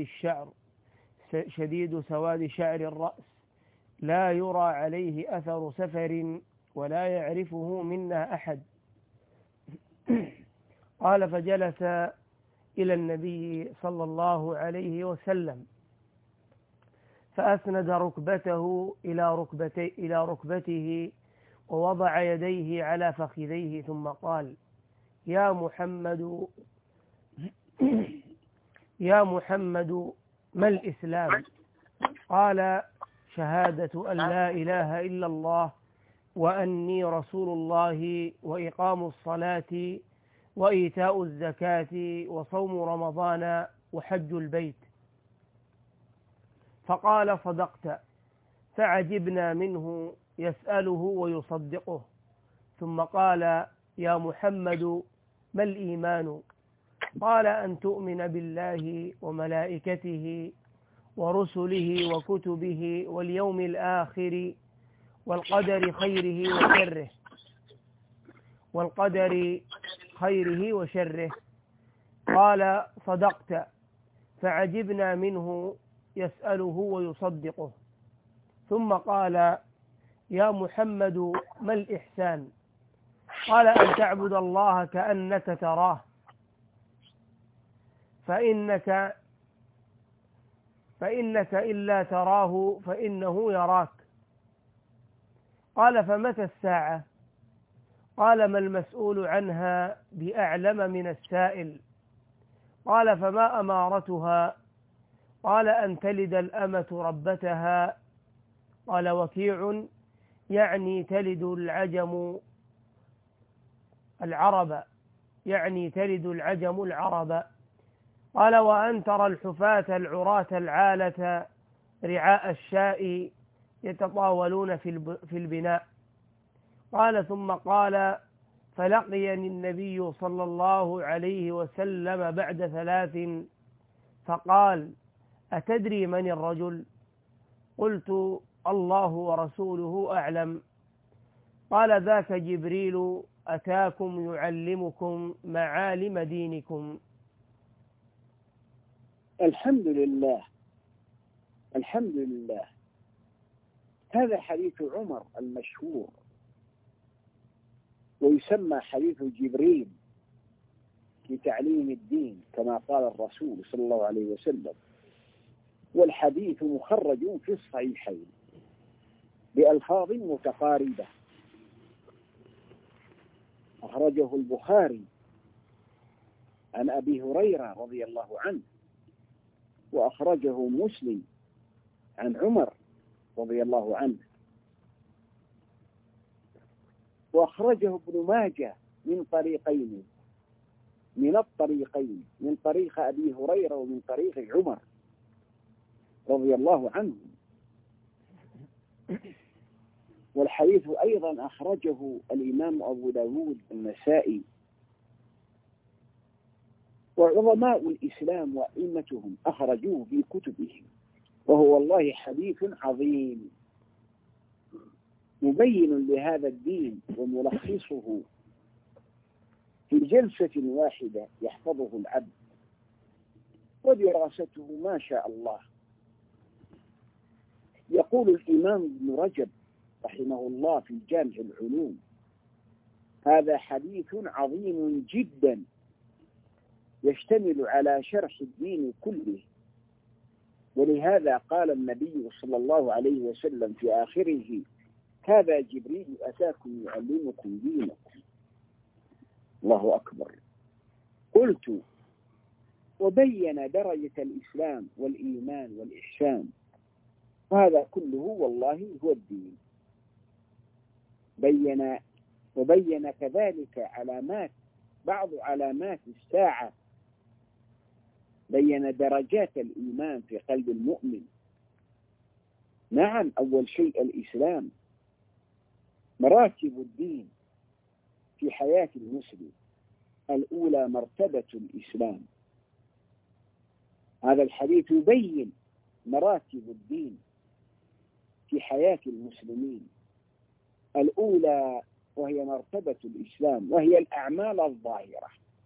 سواد شعر الرأس، لا يرى عليه أثر سفر ولا يعرفه منا أحد. قال: فجلس إلى النبي صلى الله عليه وسلم، فأسند ركبته إلى ركبته ووضع يديه على فخذيه، ثم قال: يا محمد ما الإسلام؟ قال: شهادة أن لا إله إلا الله وأني رسول الله وإقام الصلاة وإيتاء الزكاة وصوم رمضان وحج البيت. فقال: صدقت. فعجبنا منه يسأله ويصدقه. ثم قال: يا محمد ما الإيمان؟ قال: أن تؤمن بالله وملائكته ورسله وكتبه واليوم الآخر والقدر خيره وشره. قال: صدقت. فعجبنا منه يسأله ويصدقه. ثم قال: يا محمد ما الإحسان؟ قال: أن تعبد الله كأنك تراه، فإنك إلا تراه فإنه يراك. قال: فمتى الساعة؟ قال: ما المسؤول عنها بأعلم من السائل. قال: فما أمارتها؟ قال: أن تلد الأمة ربتها. قال وكيع: يعني تلد العجم العرب. قال: وأن ترى الحفاة العراة العالة رعاء الشاء يتطاولون في البناء. قال: ثم قال: فلقيني النبي صلى الله عليه وسلم بعد 3 فقال: أتدري من الرجل؟ قلت: الله ورسوله أعلم. قال: ذاك جبريل أتاكم يعلمكم معالم دينكم. الحمد لله، الحمد لله. هذا حديث عمر المشهور، ويسمى حديث جبريل لتعليم الدين كما قال الرسول صلى الله عليه وسلم. والحديث مخرج في الصحيحين بألفاظ متقاربة. أخرجه البخاري عن أبي هريرة رضي الله عنه، وأخرجه مسلم عن عمر رضي الله عنه، وأخرجه ابن ماجه من الطريقين، من طريق أبي هريرة ومن طريق عمر رضي الله عنه. والحديث أيضا أخرجه الإمام أبو داود النسائي وعظماء الإسلام وأئمتهم أخرجوه في كتبهم، وهو والله حديث عظيم مبين لهذا الدين وملخصه في جلسة واحدة يحفظه العبد ودراسته ما شاء الله. يقول الإمام ابن رجب رحمه الله في جامع العلوم: هذا حديث عظيم جدا يشتمل على شرح الدين كله، ولهذا قال النبي صلى الله عليه وسلم في آخره: هذا جبريل أتاكم يعلمكم دينكم. الله أكبر. قلت: وبين درجة الإسلام والإيمان والإحسان، وهذا كله والله هو الدين. وبين كذلك بعض علامات الساعة، بين درجات الإيمان في قلب المؤمن. نعم، أول شيء الإسلام، مراتب الدين في حياة المسلم. الأولى مرتبة الإسلام. هذا الحديث يبين مراتب الدين في حياة المسلمين. الأولى وهي مرتبة الإسلام، وهي الأعمال الظاهرة: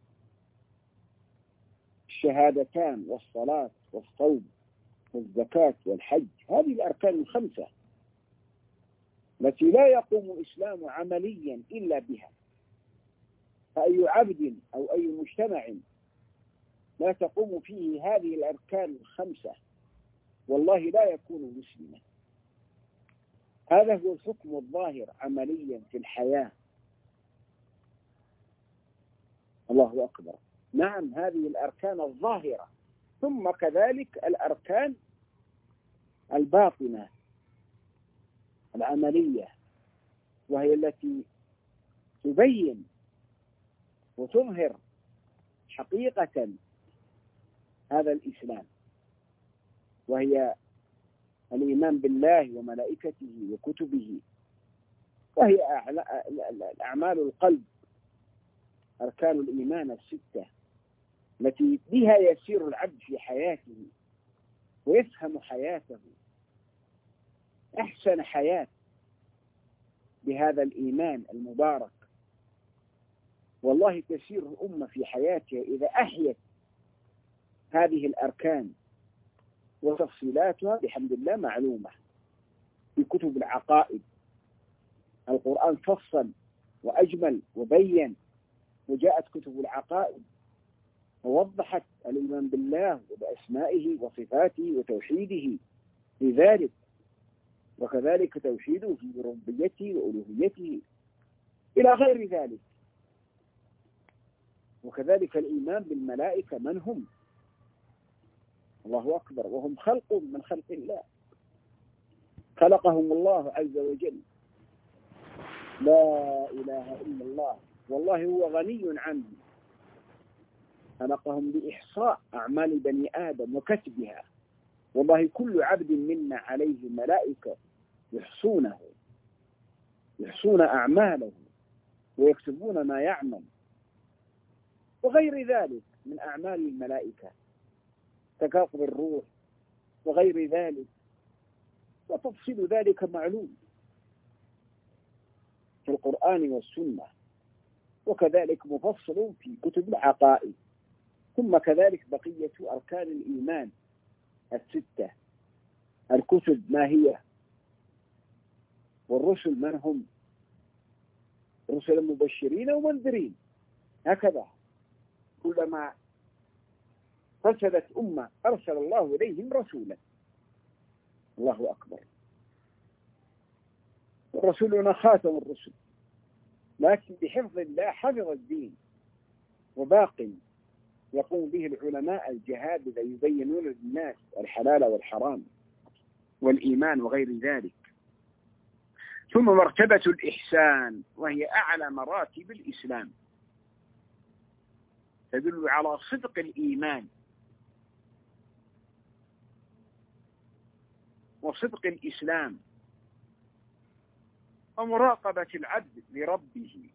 الشهادتان والصلاة والصوم والزكاة والحج. هذه الأركان الخمسة التي لا يقوم الإسلام عمليا إلا بها. فأي عبد أو أي مجتمع لا تقوم فيه هذه الأركان الخمسة والله لا يكون مسلما. هذا هو الحكم الظاهر عمليا في الحياة. الله أكبر. نعم، هذه الأركان الظاهرة. ثم كذلك الأركان الباطنة العملية، وهي التي تبين وتظهر حقيقة هذا الإسلام، وهي الإيمان بالله وملائكته وكتبه، وهي أعمال القلب، أركان الإيمان الستة التي بها يسير العبد في حياته ويفهم حياته أحسن حياة بهذا الإيمان المبارك. والله تسير الأمة في حياتها إذا أحيت هذه الأركان، وتفصيلاتها بحمد الله معلومة في كتب العقائد. القرآن فصل وأجمل وبين، وجاءت كتب العقائد ووضحت الإيمان بالله وبأسمائه وصفاته وتوحيده في ذلك، وكذلك توحيده في ربوبيته وألوهيته إلى غير ذلك. وكذلك الإيمان بالملائكة، من هم؟ الله أكبر. وهم خلق من خلق الله، خلقهم الله عز وجل. لا إله إلا الله. والله هو غني عنهم. خلقهم لإحصاء أعمال بني آدم وكتبها. والله كل عبد منا عليه ملائكة يحصون أعماله ويكتبون ما يعمل، وغير ذلك من أعمال الملائكة، تقاطب الروح وغير ذلك، وتفصيل ذلك معلوم في القرآن والسنة، وكذلك مفصل في كتب العقائد. ثم كذلك بقية أركان الإيمان الستة: الكتب ما هي، والرسل من هم، رسلا مبشرين ومنذرين. هكذا كلما فسدت أمة أرسل الله إليهم رسولا. الله أكبر. ورسولنا خاتم الرسل، لكن بحفظ الله حفظ الدين، وباق يقوم به العلماء الجهاد إذا يبينون للناس الحلال والحرام والإيمان وغير ذلك. ثم مرتبة الإحسان، وهي أعلى مراتب الإسلام، تدل على صدق الإيمان وصدق الإسلام ومراقبة العبد لربه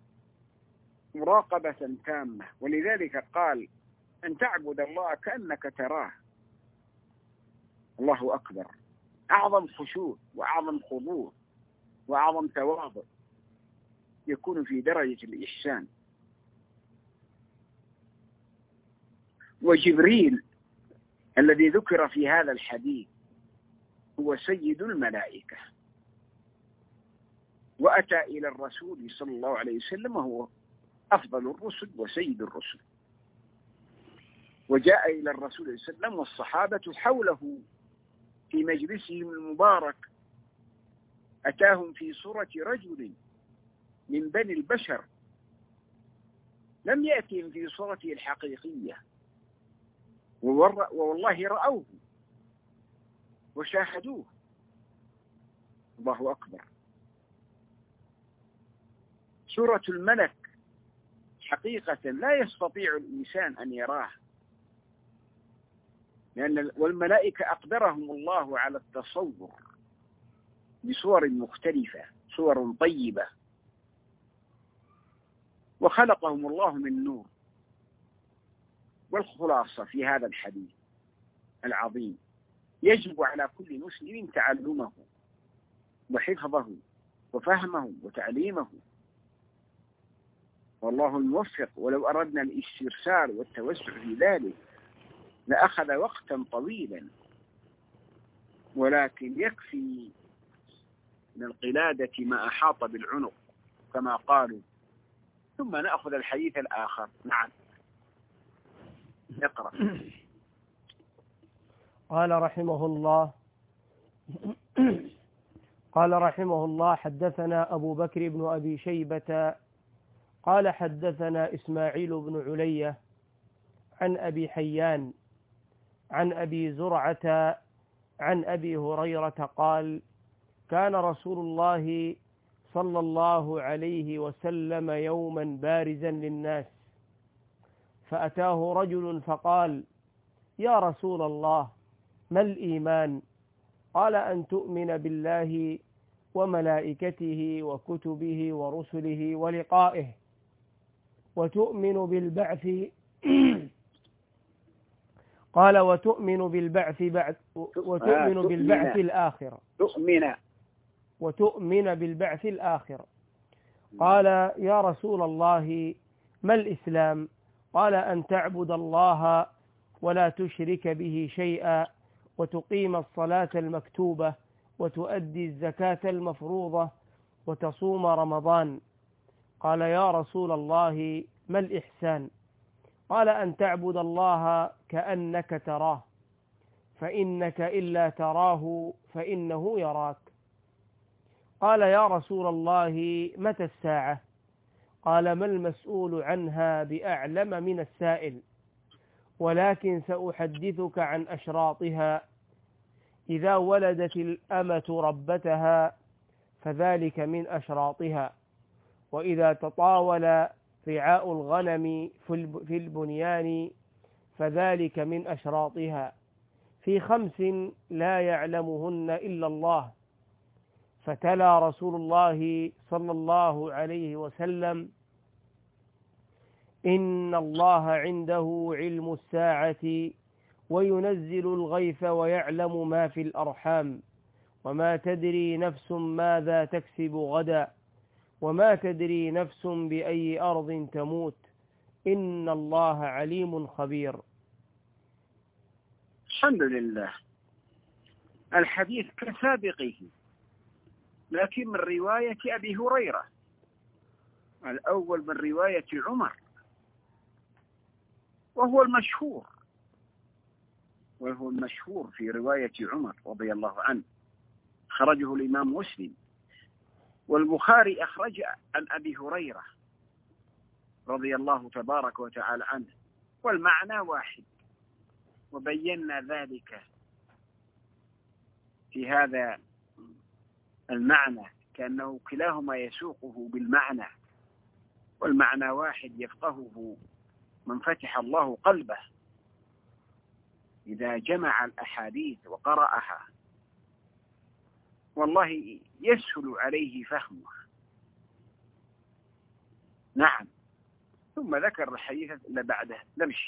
مراقبة تامة. ولذلك قال: أن تعبد الله كأنك تراه. الله أكبر. أعظم خشوع وأعظم خضوع وأعظم تواضع يكون في درجة الإحسان. وجبريل الذي ذكر في هذا الحديث هو سيد الملائكة، وأتى إلى الرسول صلى الله عليه وسلم وهو أفضل الرسل وسيد الرسل، وجاء إلى الرسول صلى الله عليه وسلم والصحابة حوله في مجلسهم المبارك، أتاهم في صورة رجل من بني البشر، لم يأتهم في صورته الحقيقية، والله رأوه وشاهدوه. الله أكبر. صورة الملك حقيقة لا يستطيع الإنسان أن يراه، والملائكة أقدرهم الله على التصور بصور مختلفة، صور طيبة، وخلقهم الله من نور. والخلاصة في هذا الحديث العظيم، يجب على كل مسلم تعلمه وحفظه وفهمه وتعليمه، والله الموفق. ولو أردنا الاسترسال والتوسع في ذلك لأخذ وقتا طويلا، ولكن يكفي من القلادة ما أحاط بالعنق كما قالوا، ثم نأخذ الحديث الآخر. نعم، اقرأ. قال رحمه الله حدثنا أبو بكر بن أبي شيبة قال حدثنا إسماعيل بن علية عن أبي حيان عن أبي زرعة عن أبي هريرة قال كان رسول الله صلى الله عليه وسلم يوما بارزا للناس، فأتاه رجل فقال يا رسول الله ما الإيمان؟ قال أن تؤمن بالله وملائكته وكتبه ورسله ولقائه وتؤمن بالبعث قال وتؤمن بالبعث الآخر وتؤمن بالبعث الآخر. قال يا رسول الله ما الإسلام؟ قال أن تعبد الله ولا تشرك به شيئا وتقيم الصلاة المكتوبة وتؤدي الزكاة المفروضة وتصوم رمضان. قال يا رسول الله ما الإحسان؟ قال أن تعبد الله كأنك تراه، فإنك إلا تراه فإنه يراك. قال يا رسول الله متى الساعة؟ قال ما المسؤول عنها بأعلم من السائل، ولكن سأحدثك عن أشراطها. إذا ولدت الأمة ربتها فذلك من أشراطها، وإذا تطاول رعاء الغنم في البنيان فذلك من أشراطها، في 5 لا يعلمهن إلا الله. فتلا رسول الله صلى الله عليه وسلم إن الله عنده علم الساعة وينزل الغيث ويعلم ما في الأرحام وما تدري نفس ماذا تكسب غدا وما تدري نفس بأي أرض تموت إن الله عليم خبير. الحمد لله. الحديث كسابقه، لكن من رواية أبي هريرة. الأول من رواية عمر، وهو المشهور في رواية عمر رضي الله عنه، خرجه الإمام مسلم، والبخاري أخرج عن أبي هريرة رضي الله تبارك وتعالى عنه، والمعنى واحد، وبينا ذلك في هذا المعنى كأنه كلاهما يسوقه بالمعنى، والمعنى واحد يفقهه من فتح الله قلبه إذا جمع الأحاديث وقرأها، والله يسهل عليه فهمه. نعم. ثم ذكر الحديث اللي بعده. نمشي.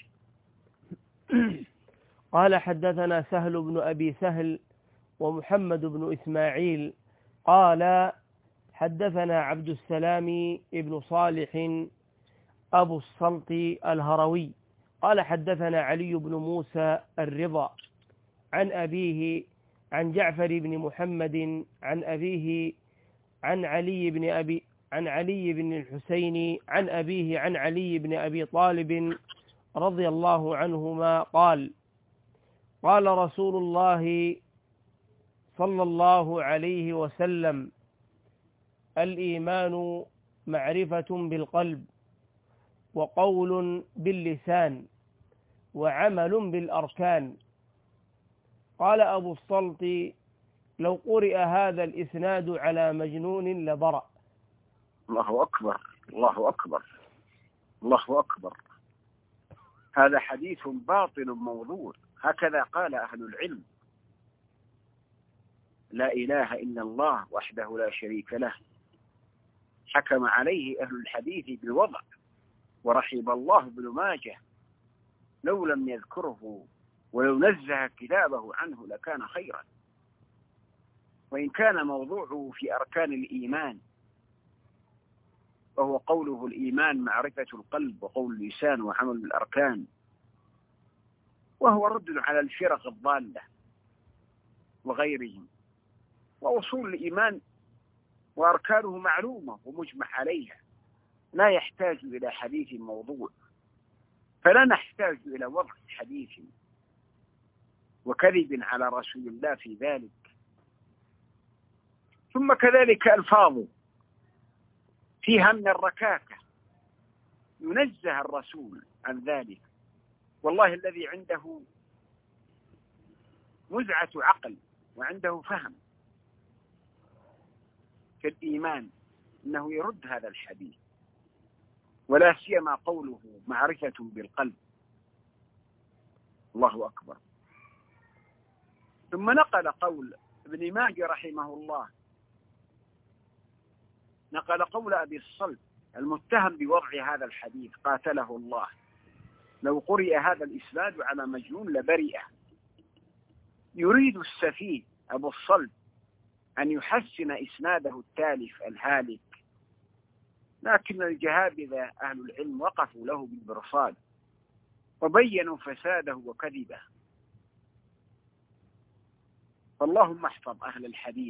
قال حدثنا سهل بن أبي سهل ومحمد بن إسماعيل قال حدثنا عبد السلام ابن صالح أبو السلط الهروي قال حدثنا علي بن موسى الرضا عن أبيه عن جعفر بن محمد عن أبيه عن علي بن الحسين عن أبيه عن علي بن أبي طالب رضي الله عنهما قال قال رسول الله صلى الله عليه وسلم الإيمان معرفة بالقلب وقول باللسان وعمل بالأركان. قال أبو السلط لو قرئ هذا الإسناد على مجنون لبرأ. الله أكبر الله أكبر الله أكبر. هذا حديث باطل موضوع، هكذا قال أهل العلم. لا إله إلا الله وحده لا شريك له، حكم عليه أهل الحديث بالوضع، ورحب الله ابن ماجه لو لم يذكره ولو نزه كتابه عنه لكان خيرا. وإن كان موضوعه في أركان الإيمان، وهو قوله الإيمان معرفة القلب وقول اللسان وعمل الأركان، وهو رد على الفرق الضالة وغيرهم. وأصول الإيمان وأركانه معلومة ومجمع عليها، لا يحتاج إلى حديث موضوع، فلا نحتاج إلى وضع حديث وكذب على رسول الله في ذلك. ثم كذلك ألفاظ فيها من الركاكة، ينزه الرسول عن ذلك. والله الذي عنده مزعة عقل وعنده فهم في الإيمان إنه يرد هذا الحديث، ولا سيما قوله معرفة بالقلب. الله أكبر. ثم نقل قول ابن ماجه رحمه الله، نقل قول أبي الصلت المتهم بوضع هذا الحديث قاتله الله، لو قرئ هذا الإسناد على مجنون لبرئ. يريد السفيه أبو الصلت أن يحسن إسناده التالف الهالك، لكن الجهابذة أهل العلم وقفوا له بالبرصاد وبينوا فساده وكذبه. فاللهم احفظ أهل الحديث،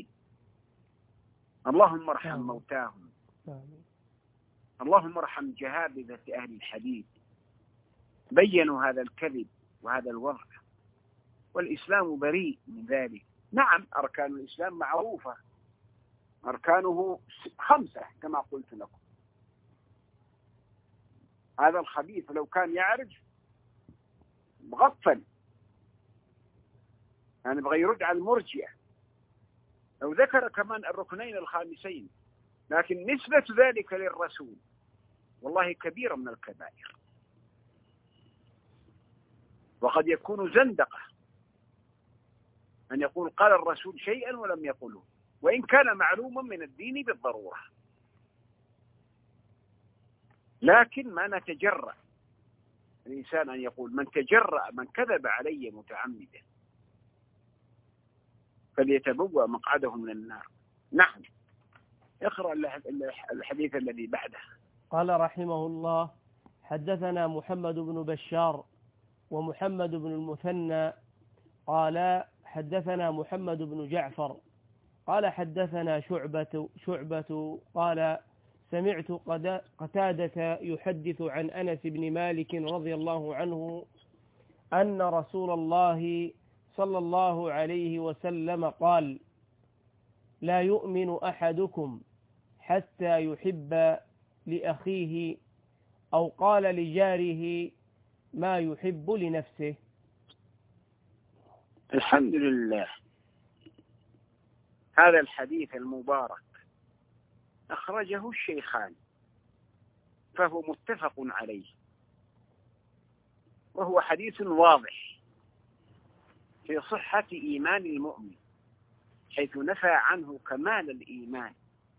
اللهم ارحم موتاهم، اللهم ارحم جهابذة أهل الحديث. بينوا هذا الكذب وهذا الوضع، والإسلام بريء من ذلك. نعم أركان الإسلام معروفة، أركانه 5 كما قلت لكم. هذا الخبيث لو كان يعرف مغفل، يعني بغى يرد على المرجئة، لو ذكر كمان الركنين الخامسين، لكن نسبة ذلك للرسول والله كبيرة من الكبائر، وقد يكون زندقة أن يقول قال الرسول شيئا ولم يقله، وإن كان معلوما من الدين بالضرورة. لكن ما نتجرأ الإنسان أن يقول من تجرأ من كذب علي متعمدا فليتبوأ مقعده من النار. نعم اقرأ الحديث الذي بعده. قال رحمه الله حدثنا محمد بن بشار ومحمد بن المثنى قال حدثنا محمد بن جعفر قال حدثنا شعبة قال سمعت قتادة يحدث عن أنس بن مالك رضي الله عنه أن رسول الله صلى الله عليه وسلم قال لا يؤمن أحدكم حتى يحب لأخيه أو قال لجاره ما يحب لنفسه. الحمد لله. هذا الحديث المبارك أخرجه الشيخان، فهو متفق عليه، وهو حديث واضح في صحة إيمان المؤمن، حيث نفى عنه كمال الإيمان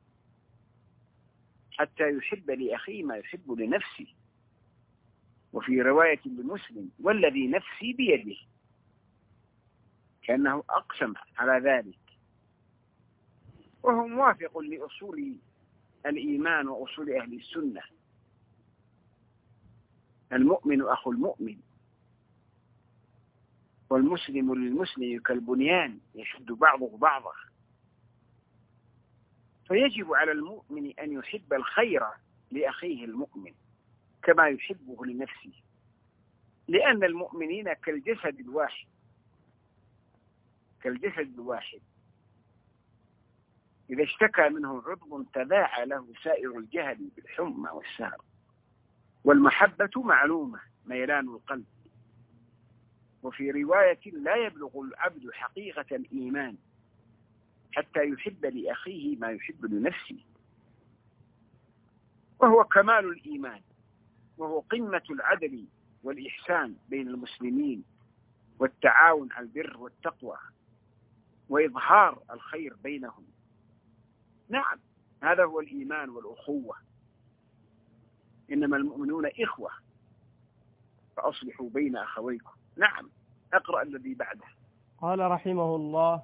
حتى يحب لأخيه ما يحب لنفسه. وفي رواية لمسلم والذي نفسي بيده، كأنه أقسم على ذلك. وهو موافق لأصول الإيمان وأصول أهل السنة. المؤمن أخو المؤمن، والمسلم للمسلم كالبنيان يشد بعضه بعضا. فيجب على المؤمن أن يحب الخير لأخيه المؤمن كما يحبه لنفسه، لأن المؤمنين كالجسد الواحد، كالجسد الواحد، إذا اشتكى منه عضو تداعى له سائر الجسد بالحمى والسهر. والمحبة معلومة ميلان القلب. وفي رواية لا يبلغ العبد حقيقة الإيمان حتى يحب لأخيه ما يحب لنفسه، وهو كمال الإيمان، وهو قمة العدل والإحسان بين المسلمين، والتعاون على البر والتقوى، وإظهار الخير بينهم. نعم، هذا هو الإيمان والأخوة. إنما المؤمنون إخوة فأصلحوا بين أخويكم. نعم، أقرأ الذي بعده. قال رحمه الله: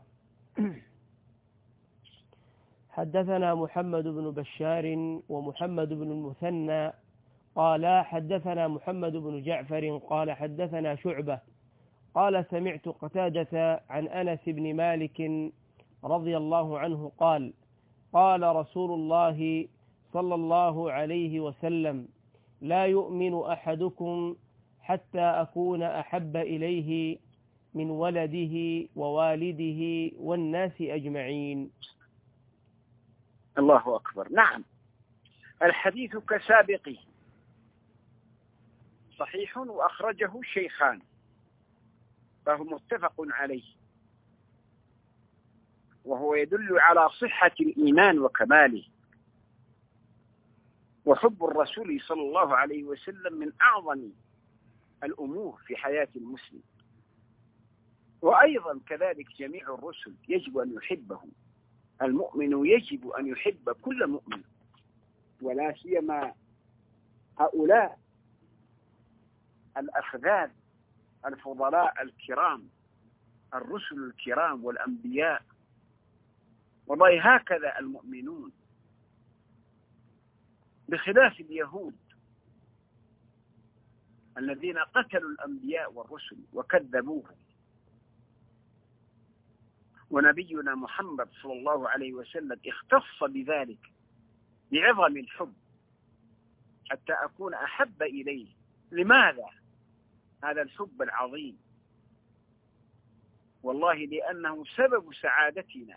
حدثنا محمد بن بشار ومحمد بن المثنى قال حدثنا محمد بن جعفر قال حدثنا شعبة قال سمعت قتادة عن أنس بن مالك رضي الله عنه قال: قال رسول الله صلى الله عليه وسلم: لا يؤمن أحدكم حتى أكون أحب إليه من ولده ووالده والناس أجمعين. الله أكبر. نعم، الحديث كسابقه صحيح وأخرجه الشيخان، فهو متفق عليه، وهو يدل على صحة الإيمان وكماله. وحب الرسول صلى الله عليه وسلم من أعظم الأمور في حياة المسلم، وأيضا كذلك جميع الرسل يجب أن يحبهم. المؤمن يجب أن يحب كل مؤمن، ولا سيما هؤلاء الأخذاذ الفضلاء الكرام، الرسل الكرام والأنبياء. والله هكذا المؤمنون، بخلاف اليهود الذين قتلوا الأنبياء والرسل وكذبوهم. ونبينا محمد صلى الله عليه وسلم اختص بذلك بعظم الحب حتى أكون أحب إليه. لماذا هذا الحب العظيم؟ والله لأنه سبب سعادتنا،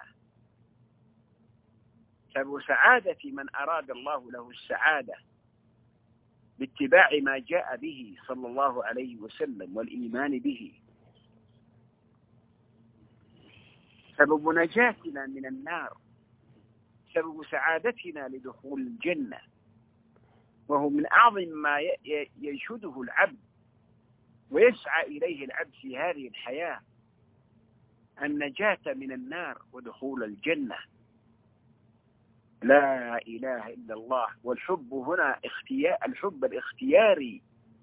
سبب سعادة من أراد الله له السعادة باتباع ما جاء به صلى الله عليه وسلم والإيمان به، سبب نجاتنا من النار، سبب سعادتنا لدخول الجنة. وهو من أعظم ما ينشده العبد ويسعى إليه العبد في هذه الحياة، النجاة من النار ودخول الجنة. لا إله إلا الله. والحب هنا الحب الاختياري،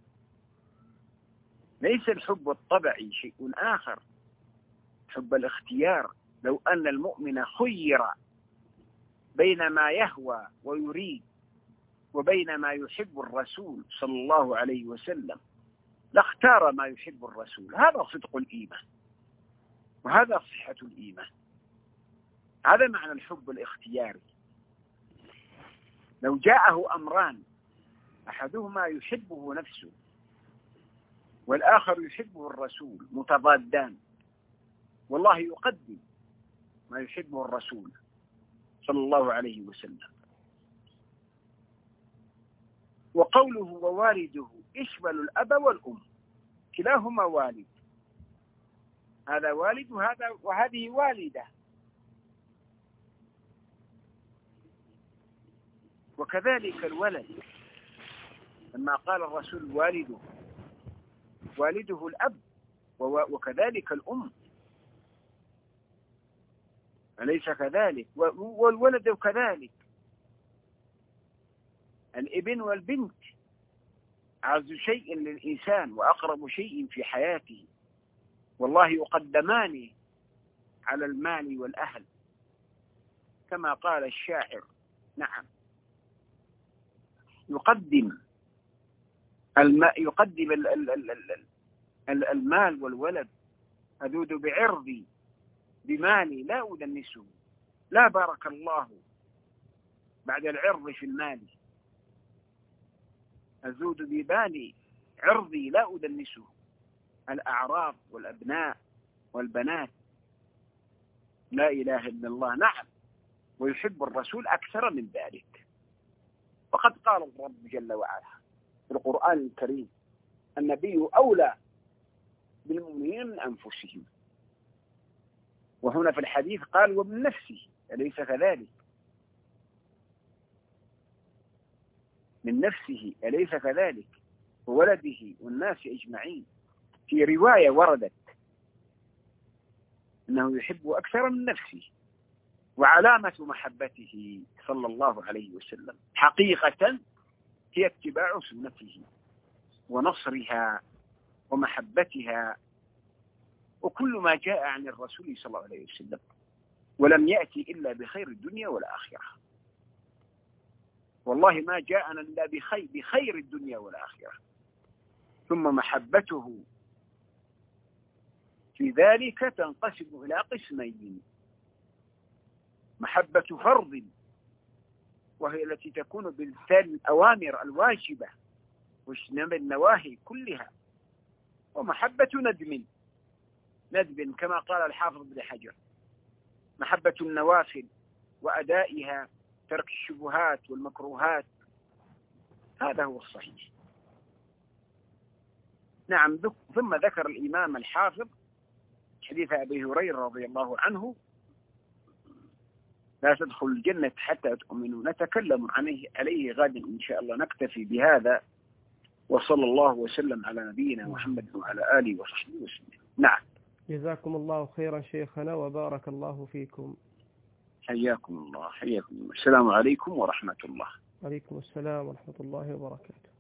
ليس الحب الطبعي، شيء آخر. حب الاختيار، لو أن المؤمن خير بين ما يهوى ويريد وبين ما يحب الرسول صلى الله عليه وسلم لاختار ما يحب الرسول. هذا صدق الإيمان، وهذا صحة الإيمان. هذا معنى الحب الاختياري. لو جاءه أمران أحدهما يحبه نفسه والآخر يحبه الرسول متضادان، والله يقدم ما يحبه الرسول صلى الله عليه وسلم. وقوله ووالده يشمل الأب والأم، كلاهما والد، هذا والد وهذه والدة. وكذلك الولد، لما قال الرسول والده الأب، وكذلك الأم، أليس كذلك؟ والولد كذلك، الابن والبنت أعز شيء للإنسان وأقرب شيء في حياته، والله يقدمان على المال والأهل. كما قال الشاعر. نعم، يقدم المال والولد. أذود بعرضي بمالي لا أدنسه، لا بارك الله بعد العرض في المال. أذود ببالي عرضي لا أدنسه، الأعراض والأبناء والبنات. لا إله إلا الله. نعم، ويحب الرسول أكثر من ذلك. وقد قال الرب جل وعلا في القرآن الكريم: النبي أولى بالمؤمنين من أنفسهم. وهنا في الحديث قال: ومن نفسه، أليس كذلك؟ من نفسه، أليس كذلك؟ وولده والناس أجمعين. في رواية وردت أنه يحب أكثر من نفسه. وعلامة محبته صلى الله عليه وسلم حقيقة هي اتباع سنته ونصرها ومحبتها وكل ما جاء عن الرسول صلى الله عليه وسلم، ولم يأتي إلا بخير الدنيا والآخرة. والله ما جاءنا إلا بخير الدنيا والآخرة. ثم محبته في ذلك تنقسم إلى قسمين: محبة فرض، وهي التي تكون بامتثال الأوامر الواجبة واجتناب النواهي كلها، ومحبة ندب كما قال الحافظ ابن حجر: محبة النوافل وأدائها، ترك الشبهات والمكروهات. هذا هو الصحيح. نعم. ثم ذكر الإمام الحافظ حديث أبي هريرة رضي الله عنه: لا تدخل الجنة حتى تؤمنوا. نتكلم عليه غدا إن شاء الله. نكتفي بهذا، وصلى الله وسلم على نبينا محمد وعلى آله وصحبه وسلم. نعم. جزاكم الله خيرا شيخنا وبارك الله فيكم. حياكم الله. حياكم الله. السلام عليكم ورحمة الله. عليكم السلام ورحمة الله وبركاته.